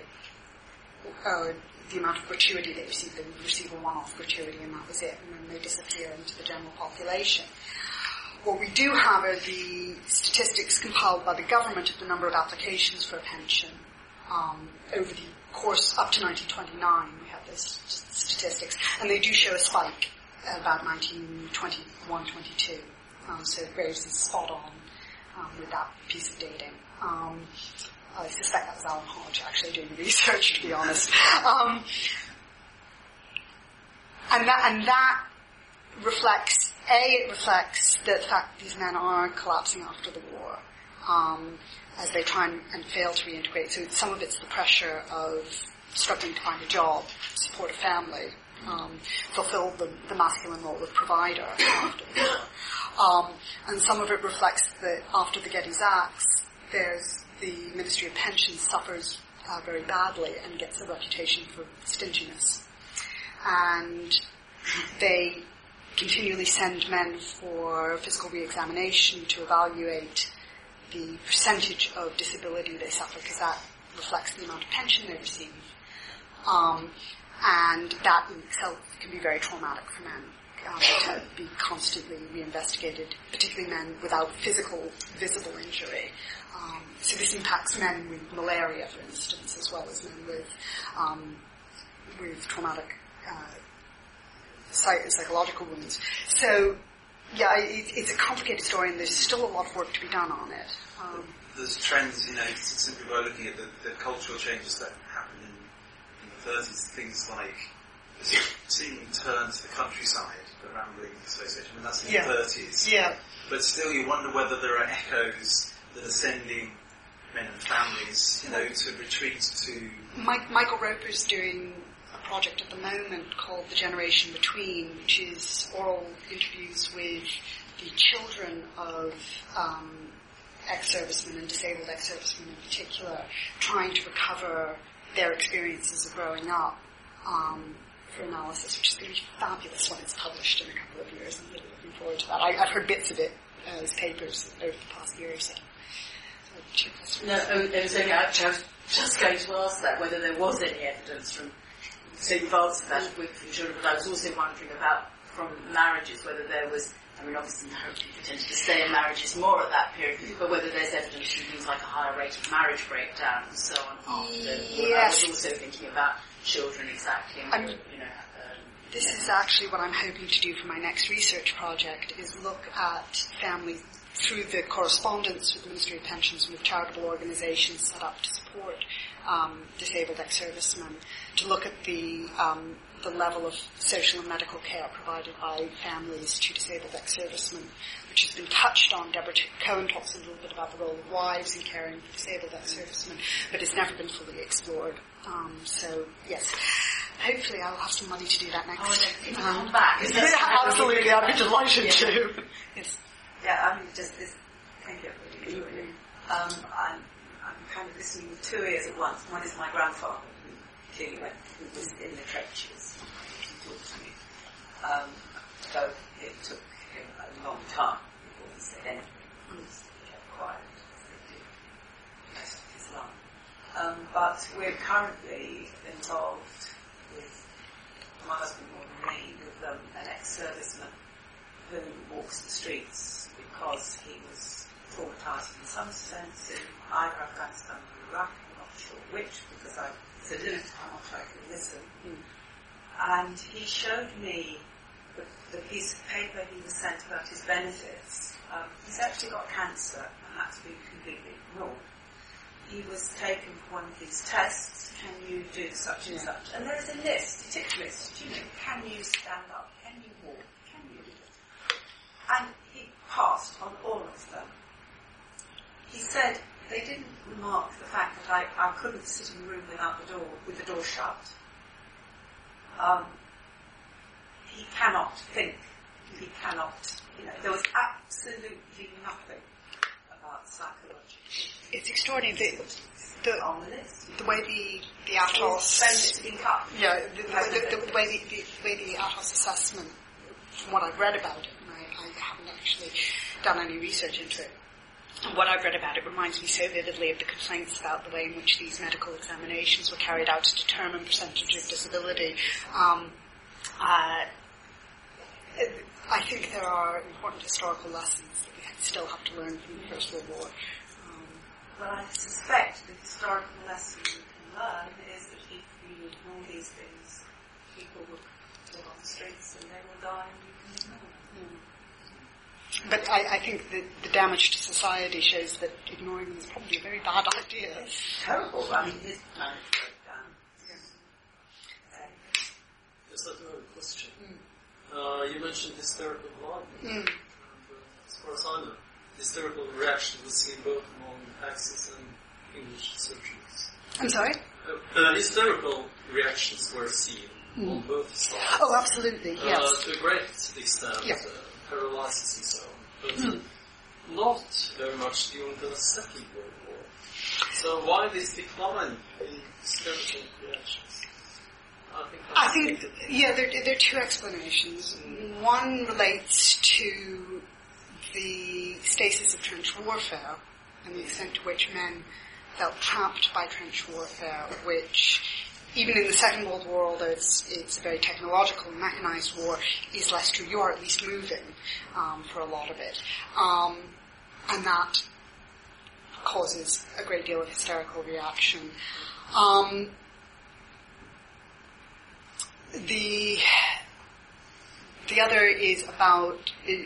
uh, the amount of gratuity they receive. They would receive a one-off gratuity and that was it, and then they disappear into the general population. What we do have are the statistics compiled by the government of the number of applications for a pension um, over the course up to nineteen twenty-nine. We have those statistics, and they do show a spike at about nineteen twenty-one, twenty-two. Um, so Graves is spot on um, with that piece of dating. Um, I suspect that was Alan Hodge actually doing the research, to be honest. Um, and that and that reflects, A, it reflects the fact that these men are collapsing after the war um, as they try and, and fail to reintegrate. So some of it's the pressure of struggling to find a job, support a family, um, fulfill the, the masculine role of provider after the war. Um, and some of it reflects that after the Geddes Acts, there's the Ministry of Pensions suffers uh, very badly and gets a reputation for stinginess. And they continually send men for physical re-examination to evaluate the percentage of disability they suffer, because that reflects the amount of pension they receive. Um, and that in itself can be very traumatic for men. Um, to be constantly reinvestigated, particularly men without physical, visible injury. Um, so this impacts men with malaria, for instance, as well as men with um, with traumatic uh, psych- psychological wounds. So, yeah, it, it's a complicated story, and there's still a lot of work to be done on it. Um, there's trends, you know, simply by looking at the, the cultural changes that happened in, in the thirties, things like seeing turn to the countryside, the Rambling Association, I mean, that's in yeah. the thirties. Yeah. But still you wonder whether there are echoes that are sending men and families, you know, to retreat to... Mike, Michael Roper's doing a project at the moment called The Generation Between, which is oral interviews with the children of um, ex-servicemen and disabled ex-servicemen in particular, trying to recover their experiences of growing up. Um, for analysis, which is going to be fabulous when it's published in a couple of years. I'm really looking forward to that. I, I've heard bits of it as papers over the past year or so. so no, it was only actually, I was just going to ask that, whether there was any evidence from, so you've answered that with from children, but I was also wondering about from marriages, whether there was, I mean obviously people tended to stay in marriages more at that period, but whether there's evidence from things like a higher rate of marriage breakdown and so on after. Yes. I was also thinking about children exactly. And, I'm, you know, um, this is actually what I'm hoping to do for my next research project, is look at families through the correspondence with the Ministry of Pensions and with charitable organisations set up to support um, disabled ex-servicemen, to look at the um, the level of social and medical care provided by families to disabled ex-servicemen, which which has been touched on. Deborah Cohen talks a little bit about the role of wives in caring for disabled ex-servicemen, but it's never been fully explored. Um, so, yes. Hopefully I'll have some money to do that next. Oh, no, um, come back. Yeah, absolutely, I'd be delighted yeah. to. Yes. Yeah, I mean, just this, thank you, I really enjoyed it. Um, I'm, I'm kind of listening with two ears at once. One is my grandfather, who clearly went, who was in the trenches, he talked to me. Um, so it took him a long time before he said anything. He kept quiet, as they did the rest of his life. Um, but we're currently involved with my husband more than me, with um, an ex-serviceman who walks the streets because he was traumatised in some sense in either Afghanistan or Iraq, I'm not sure which, because I said in how much I could listen. Mm. And he showed me the, the piece of paper he was sent about his benefits. Um, he's actually got cancer and had to be completely ignored. He was taken for one of these tests. Can you do such and yeah. such? And there's a list, a tick list. You know, can you stand up? Can you walk? Can you do it? And he passed on all of them. He said they didn't remark the fact that I, I couldn't sit in a room without the door, with the door shut. Um, he cannot think. He cannot, you know, there was absolutely nothing about psychological. It's extraordinary. The, the, on the list. The way the, the Atos... Yeah, the, the, the, the, the way the, the, the way the Atos assessment, from what I've read about it, and I, I haven't actually done any research into it, and what I've read about it reminds me so vividly of the complaints about the way in which these medical examinations were carried out to determine percentage of disability. Um, uh, I think there are important historical lessons that we still have to learn from the First World War. Um, well, I suspect the historical lesson we can learn is that if you ignore these things, people will live on the streets and they will die and you can ignore them. Yeah. But I, I think that the damage to society shows that ignoring them is probably a very bad idea. It's terrible. I mean, this planet broke down. Yeah. Yes, I do have a question. Mm. Uh, you mentioned hysterical blindness. Mm. And, uh, as far as I know, hysterical reaction was seen both among Axis and English surgeons. I'm sorry? Uh, uh, hysterical reactions were seen mm. on both sides. Oh, absolutely, yes. Uh, to a great extent, yeah. uh, paralysis and so on. But mm. not very much during the Second World War. So why this decline in hysterical reactions? I think, I think yeah, there, there are two explanations. Mm. One relates to the stasis of trench warfare and the extent to which men felt trapped by trench warfare, which, even in the Second World War, although it's, it's a very technological, mechanized war, is less true. You are at least moving um, for a lot of it. Um, and that causes a great deal of hysterical reaction. Um, the the other is about...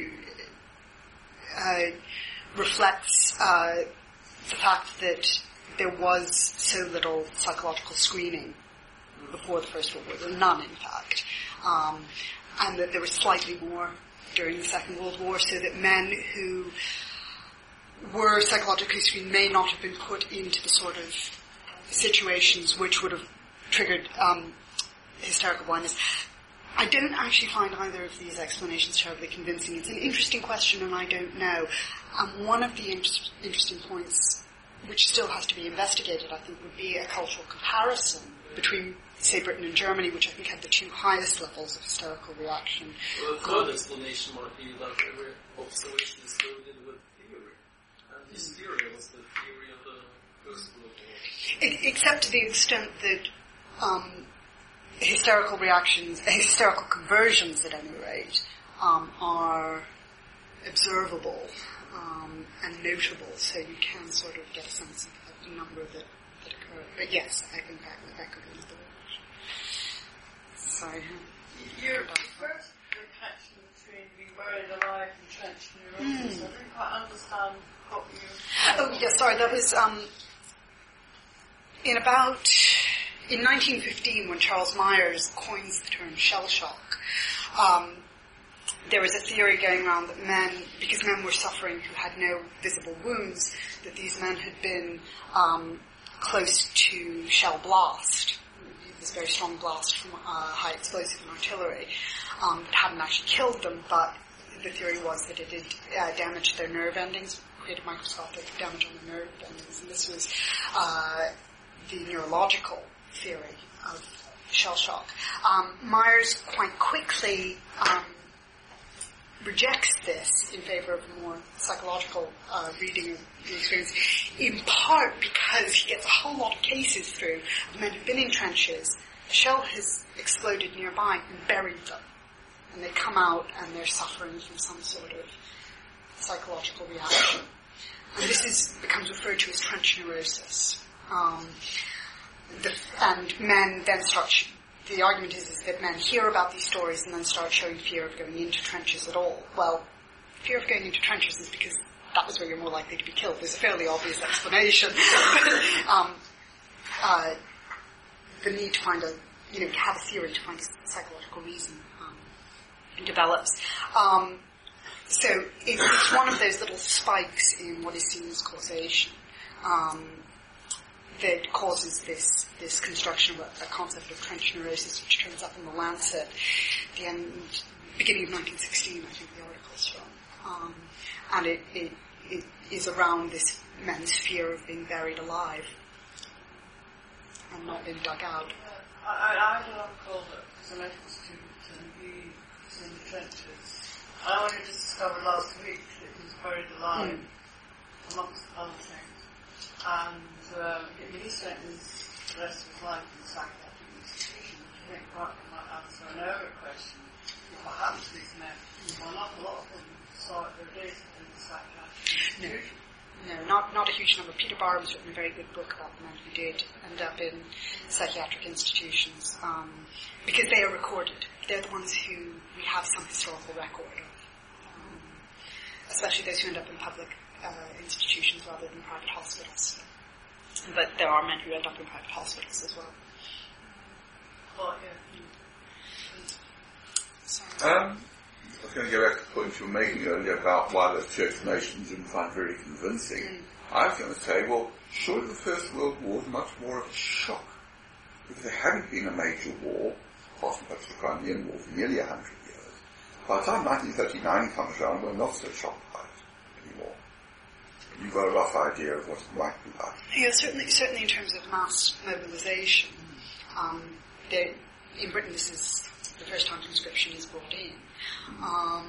Uh, reflects uh, the fact that there was so little psychological screening before the First World War. There were none, in fact. Um, and that there was slightly more during the Second World War, so that men who were psychologically screened may not have been put into the sort of situations which would have triggered um, hysterical blindness. I didn't actually find either of these explanations terribly convincing. It's an interesting question, and I don't know. Um, one of the inter- interesting points, which still has to be investigated, I think, would be a cultural comparison between, say, Britain and Germany, which I think had the two highest levels of hysterical reaction. Well, a third um, explanation might be that every observation is loaded with theory, and hysteria was the theory of the First World War. E- except to the extent that um, hysterical reactions, hysterical conversions at any rate, um, are observable um, and notable, so you can sort of get a sense of the number that, that occur. But yes, I think that, that could be another way. Sorry. Your first connection between being buried alive and trench neurosis, mm. I didn't quite understand what you... Oh, yes, sorry, that was um, in about... In nineteen fifteen, when Charles Myers coins the term shell shock, um, there was a theory going around that men, because men were suffering who had no visible wounds, that these men had been um, close to shell blast, this very strong blast from uh, high explosive and artillery, um, that hadn't actually killed them, but the theory was that it had uh, damaged their nerve endings, created microscopic damage on the nerve endings, and this was uh, the neurological theory of shell shock. Um, Myers quite quickly um, rejects this in favor of a more psychological uh, reading of the experience, in part because he gets a whole lot of cases through of men who've been in trenches, a shell has exploded nearby and buried them, and they come out and they're suffering from some sort of psychological reaction. And this is becomes referred to as trench neurosis. Um, the, and men then start, sh- the argument is, is that men hear about these stories and then start showing fear of going into trenches at all. Well, fear of going into trenches is because that was where you're more likely to be killed. There's a fairly obvious explanation. um, uh, the need to find a, you know, to have a theory to find a psychological reason um, develops. Um, so it, it's one of those little spikes in what is seen as causation. Um, that causes this this construction of a, a concept of trench neurosis, which turns up in the Lancet at the end, beginning of nineteen sixteen, I think the article's from. Um, and it, it, it is around this men's fear of being buried alive and not being dug out. Uh, I, I had an uncle that was a medical student, and he was in the trenches. I only just discovered last week that he was buried alive, mm. amongst other things. And uh, he spent his, the rest of his life in the psychiatric institution, which I think partly might answer an earlier question. What happened to these men? Well, not a lot of them started their days in the psychiatric institution. No, no, not, not a huge number. Peter Barham's written a very good book about the men who did end up in psychiatric institutions, um, because they are recorded. They're the ones who we have some historical record of, um, especially those who end up in public Uh, institutions rather than private hospitals. But there are men who end up in private hospitals as well. Oh, yeah. Um, I was going to go back to the point you were making earlier about why the Church of Nations didn't find very convincing. Mm. I was going to say, well, surely the First World War was much more of a shock. Because there hadn't been a major war, apart from perhaps the Crimean War, for nearly a hundred years. By the time nineteen thirty-nine comes around, we're not so shocked by it anymore. You've got a rough idea of what it might be like. Yeah, certainly, certainly in terms of mass mobilization. Um, there, in Britain, this is the first time conscription is brought in. Um,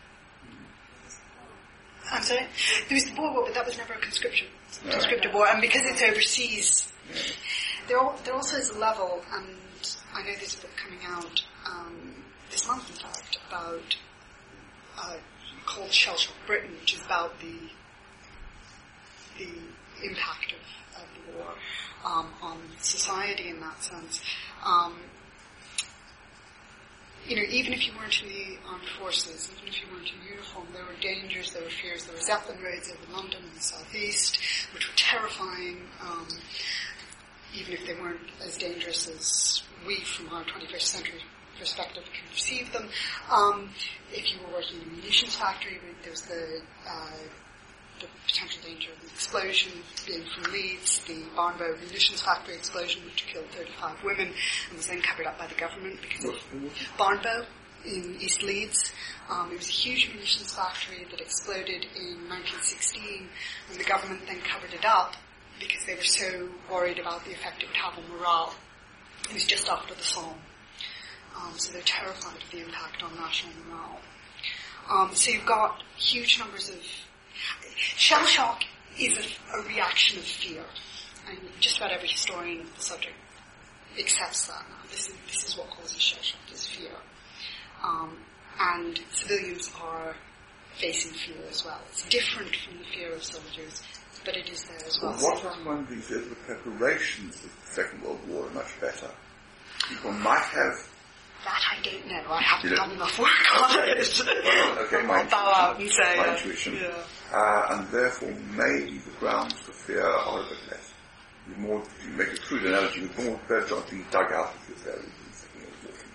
I'm sorry? There was the Boer War, but that was never a conscription, no. conscriptive war. And because it's overseas, yeah. there, there also is a level, and I know there's a book coming out um, this month, in fact, about uh, called Shell Shock Britain, which is about the the impact of, of the war um, on society in that sense. Um, you know, even if you weren't in the armed forces, even if you weren't in uniform, there were dangers, there were fears. There were Zeppelin raids over London and the southeast, which were terrifying, um, even if they weren't as dangerous as we, from our twenty-first century perspective, can perceive them. Um, if you were working in a munitions factory, there was the uh, the potential danger of an explosion, being from Leeds, the Barnbow munitions factory explosion, which killed thirty-five women and was then covered up by the government because of Barnbow in East Leeds. Um, it was a huge munitions factory that exploded in nineteen sixteen, and the government then covered it up because they were so worried about the effect it would have on morale. It was just after the Somme. Um, so they're terrified of the impact on national morale. Um, so you've got huge numbers of... Shell shock is a, a reaction of fear. And just about every historian of the subject accepts that now. This is, this is what causes shell shock, is fear. Um, and civilians are facing fear as well. It's different from the fear of soldiers, but it is there as well. well what I'm wondering is the preparations of the Second World War are much better. People might have... That I don't know. I haven't done enough work on it. Well, okay, my I'll bow out and say... My uh, intuition. Yeah. Uh, and therefore, maybe the grounds for fear are a bit less. You're more, if you make a crude analogy, you're more prepared to being dug out if you're there.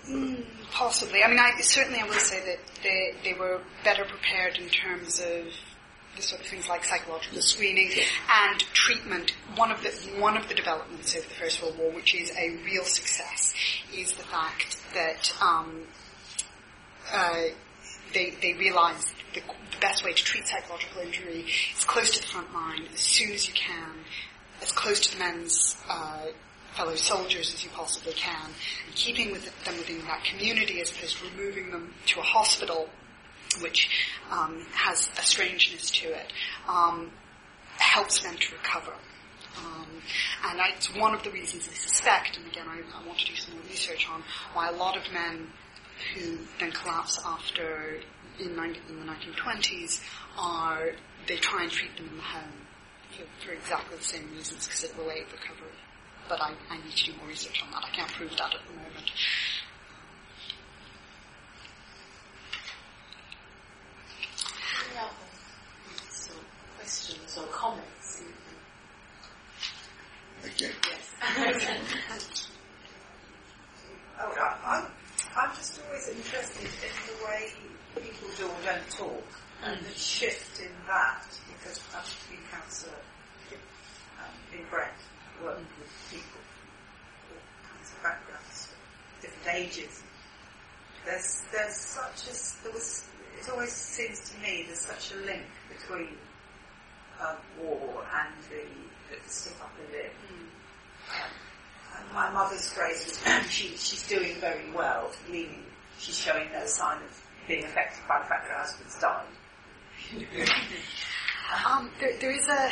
Mm, possibly. I mean, I certainly I will say that they they were better prepared in terms of the sort of things like psychological screening and treatment. One of the one of the developments over the First World War, which is a real success, is the fact that um, uh, they they realised the, the best way to treat psychological injury is close to the front line as soon as you can, as close to the men's uh, fellow soldiers as you possibly can, and keeping with them within that community as opposed to removing them to a hospital, which um, has a strangeness to it, um, helps them to recover. Um, and I, it's one of the reasons I suspect, and again I, I want to do some more research on, why a lot of men who then collapse after, in, nineteen, in the nineteen twenties, are, they try and treat them in the home for, for exactly the same reasons, because it will aid recovery. But I, I need to do more research on that. I can't prove that at the moment. Any other sort of questions or comments? Okay. Yes. Oh, I- I'm, I'm just always interested in the way people do or don't talk, and the shift in that, because I've been counsellor um, in Brent, working with people, all kinds of backgrounds, different ages. There's, there's such a, there was, it always seems to me there's such a link between um, war and the, the stiff upper lip. Um, and my mother's phrase was, she, she's doing very well, meaning she's showing no sign of being affected by the fact that her husband's died. um, there, there is a...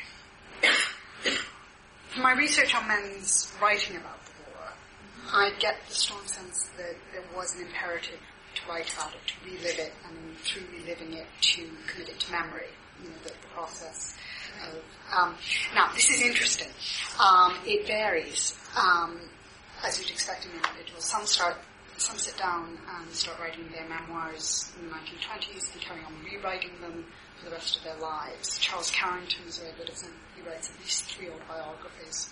From my research on men's writing about the war, I get the strong sense that there was an imperative to write about it, to relive it, and through reliving it, to commit it to memory, you know, the, the process of... Um, now, this is interesting. Um, it varies, um, as you'd expect in individuals. Some start, some sit down and start writing their memoirs in the nineteen twenties and carry on rewriting them for the rest of their lives. Charles Carrington is very good at them. He writes at least three autobiographies.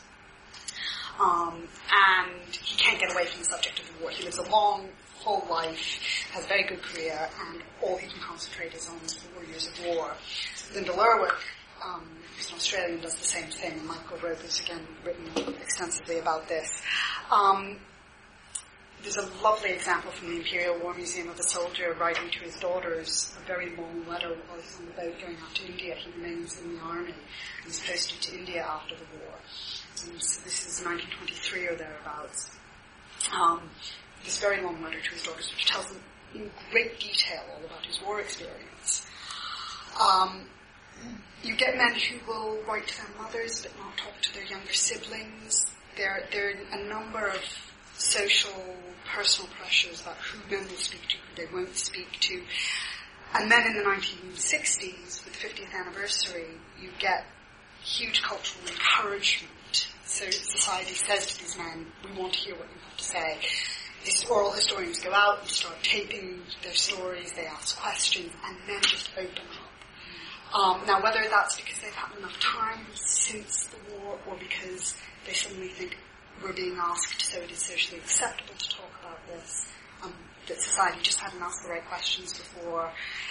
Um, and he can't get away from the subject of the war. He lives a long, full life, has a very good career, and all he can concentrate is on the four years of war. Linda Lerwick, um, who's an Australian, does the same thing, and Michael Rope has again written extensively about this. Um, There's a lovely example from the Imperial War Museum of a soldier writing to his daughters a very long letter while he's on the boat going out to India. He remains in the army and is posted to India after the war. And so this is nineteen twenty-three or thereabouts. Um, this very long letter to his daughters, which tells them in great detail all about his war experience. Um, you get men who will write to their mothers but not talk to their younger siblings. There, there are a number of social, personal pressures about who men will speak to, who they won't speak to. And then in the nineteen sixties, with the fiftieth anniversary, you get huge cultural encouragement. So society says to these men, we want to hear what you have to say. These oral historians go out and start taping their stories, they ask questions, and men just open up. Um, now, whether that's because they've had enough time since the war, or because they suddenly think, we're being asked, so it is socially acceptable to talk about this, um, that society just hadn't asked the right questions before,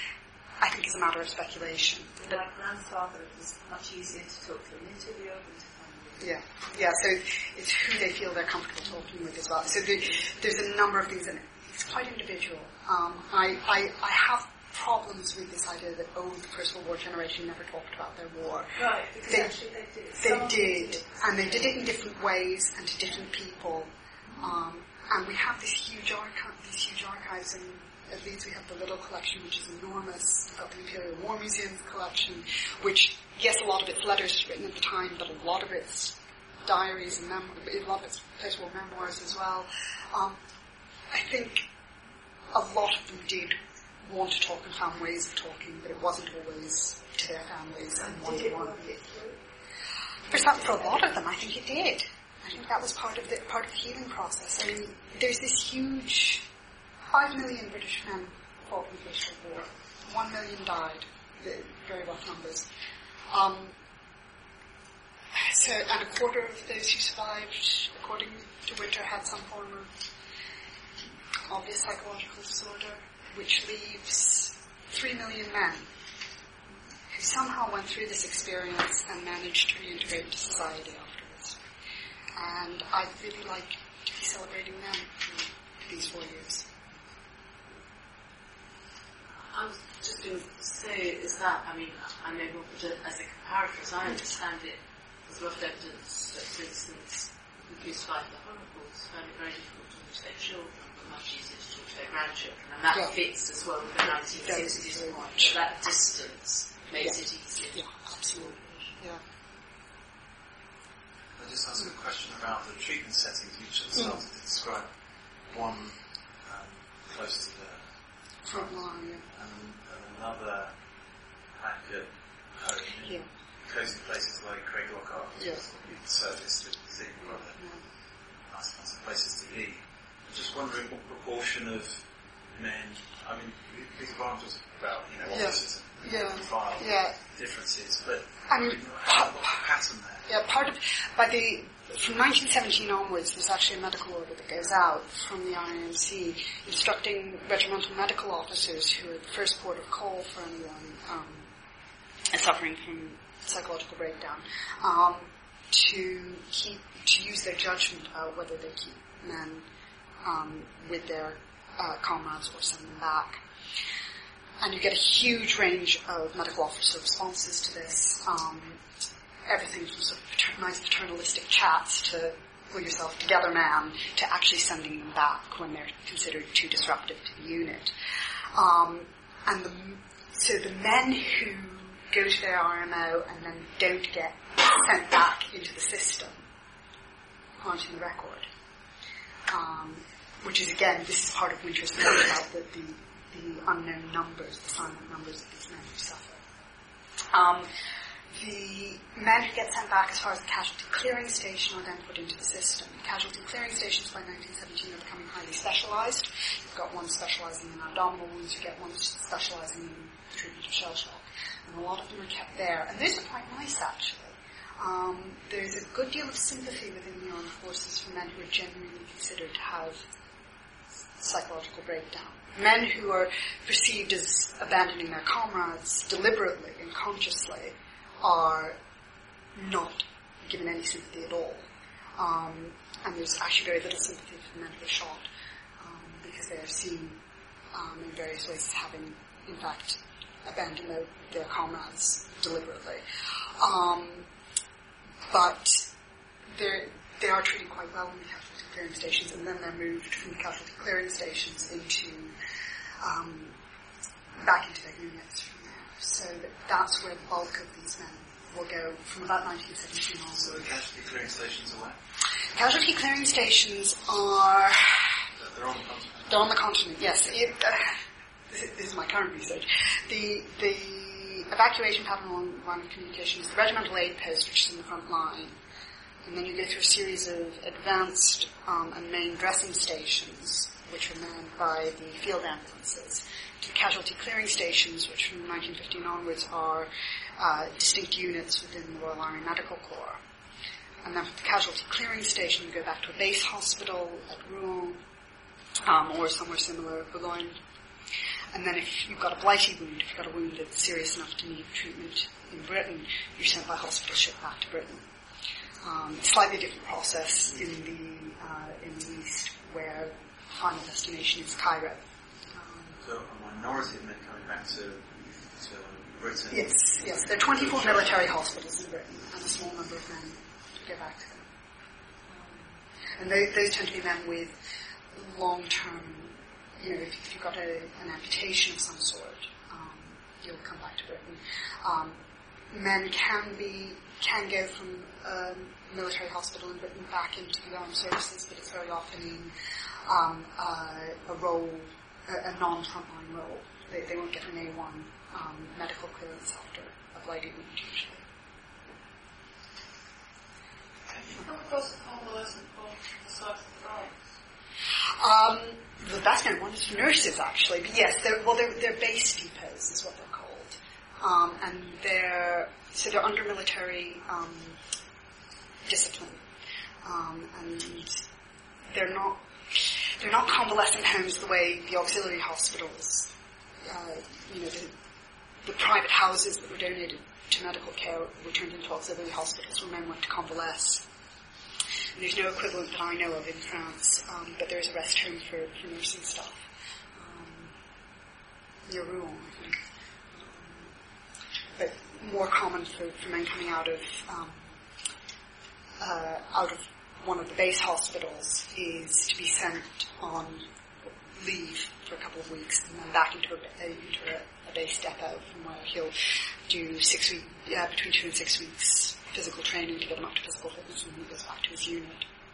I think is a matter of speculation. But my grandfather, it was much easier to talk to an interviewer than to find Yeah, yeah, so it's who they feel they're comfortable talking with as well. So the, there's a number of things, and it's quite individual. Um, I, I, I have problems with this idea that, oh, the First World War generation never talked about their war. Right, because they, actually they did. They Some did, did. and they did it in different ways and to different people. Um, and we have this huge archive, these huge archives, and at Leeds we have the Little collection, which is enormous. We've got the Imperial War Museum collection, which, yes, a lot of it's letters written at the time, but a lot of it's diaries and mem- a lot of it's post-war memoirs as well. Um, I think a lot of them did want to talk and found ways of talking, but it wasn't always to their families and one to one. For some, for a lot of them, I think it did. I think that was part of the part of the healing process. I mean, there's this huge five million British men fought in the First World War. One million died. Very rough numbers. Um, so, and a quarter of those who survived, according to Winter, had some form of obvious psychological disorder, which leaves three million men who somehow went through this experience and managed to reintegrate into society afterwards. And I'd really like to be celebrating them in these four years. I was just going to say, is that, I mean, I know that as a comparator, as I understand it, there's a lot of evidence that, for instance, who survived the Holocaust found it very difficult to talk to their children, but much easier to talk to their grandchildren. And that yeah. fits as well with the nineteen sixties point. That distance makes yeah. it easier. Yeah, absolutely. Yeah. I'll just ask a question about the treatment settings. You just started mm. to describe one um, close to the front line, yeah. and, and another back at home. Yeah. Cozy places like Craig Lockhart, which yeah. is service to see rather yeah. nice, nice places to be. I'm just wondering what proportion of men, I mean, Peter Barham talks about, you know, officers yeah. and yeah. file yeah. differences, but I mean, what's the pattern there? Yeah, part of, by the, from nineteen seventeen onwards, there's actually a medical order that goes out from the I M C instructing regimental medical officers who are the first port of call for anyone um, suffering from psychological breakdown um, to keep, to use their judgment about whether they keep men um, with their uh, comrades or send them back. And you get a huge range of medical officer responses to this. Um, everything from sort of pater- nice paternalistic chats to pull yourself together, man, to actually sending them back when they're considered too disruptive to the unit. Um, and the, so the men who go to their R M O and then don't get sent back into the system aren't in the record. Um, which is, again, this is part of Winter's point about the, the, the unknown numbers, the silent numbers of these men who suffer. Um, the men who get sent back as far as the casualty clearing station are then put into the system. The casualty clearing stations by nineteen seventeen are becoming highly specialised. You've got one specialising in abdominal wounds, you get one specialising in the treatment of shell shock. And a lot of them are kept there. And those are quite nice, actually. Um, there's a good deal of sympathy within the armed forces for men who are genuinely considered to have psychological breakdown. Men who are perceived as abandoning their comrades deliberately and consciously are not given any sympathy at all. Um, and there's actually very little sympathy for the men who are shot um, because they are seen um, in various ways as having, in fact, abandoned their, their comrades deliberately. Um, but they're, they are treated quite well in the casualty clearing stations, and then they're moved from the casualty clearing stations into um, back into their units from there. So that that's where the bulk of these men will go from about nineteen seventeen on. So the casualty clearing stations are where? Casualty clearing stations are... They're on the continent. They're on the continent, yes. It, uh, this, this is my current research. The the evacuation pattern along the line of communication is the regimental aid post, which is in the front line. And then you go through a series of advanced um, and main dressing stations, which are manned by the field ambulances, to casualty clearing stations, which from nineteen fifteen onwards are uh, distinct units within the Royal Army Medical Corps. And then from the casualty clearing station, you go back to a base hospital at Rouen, um, or somewhere similar at Boulogne. And then if you've got a blighty wound, if you've got a wound that's serious enough to need treatment in Britain, you're sent by hospital ship back to Britain. Um, slightly different process in the uh, in the East, where final destination is Cairo. Um, so a minority of men coming back to, to Britain? Yes, yes. There are twenty-four military hospitals in Britain, and a small number of men go back to them. Um, and those, those tend to be men with long-term, you know, if, if you've got a, an amputation of some sort, um, you'll come back to Britain. Um, men can be can go from a military hospital in Britain back into the armed services, but it's very often in um, uh, a role, a, a non-frontline role. They, they won't get an A one um, medical clearance after a blighty wound usually. How does convalescent fall besides the drugs? Um, the best known one is for nurses, actually. But yes, they're, well, they're, they're base depots is what they're called. Um, and they're, so they're under military um, discipline. Um, and they're not, they're not convalescent homes the way the auxiliary hospitals, uh, you know, the, the private houses that were donated to medical care were turned into auxiliary hospitals where men went to convalesce. And there's no equivalent that I know of in France, um, but there is a rest home for, for nursing staff. Um, near Rouen, I think. Um, but more common for, for men coming out of um, uh, out of one of the base hospitals is to be sent on leave for a couple of weeks and then back into a, into a, a base depot from where he'll do six weeks, yeah, between two and six weeks physical training to get him up to physical fitness, and he goes back to his unit.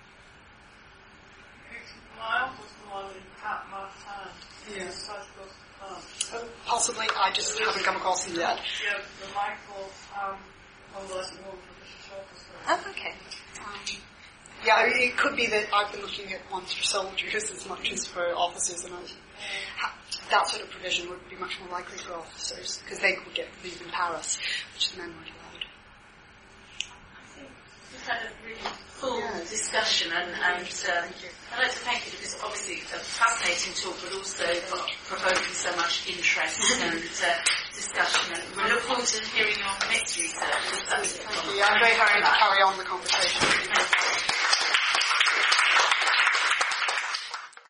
My uncle's the one in Pat Martin. Yeah. Oh, possibly, I just haven't come across him yet. Yeah, the Michael um, convalescent home for British officers. Oh, okay. Um, yeah, I mean, it could be that I've been looking at ones for soldiers as much as for officers, and I, ha, that sort of provision would be much more likely for officers, because they could get leave in Paris, which the men weren't allowed. I think we've had a really full yeah. discussion, and, and uh, I'd like to thank you because obviously a fascinating talk, but also provoking so much interest and uh, discussion. And we look forward to hearing your next research. Thank you. I'm very happy to carry on the conversation.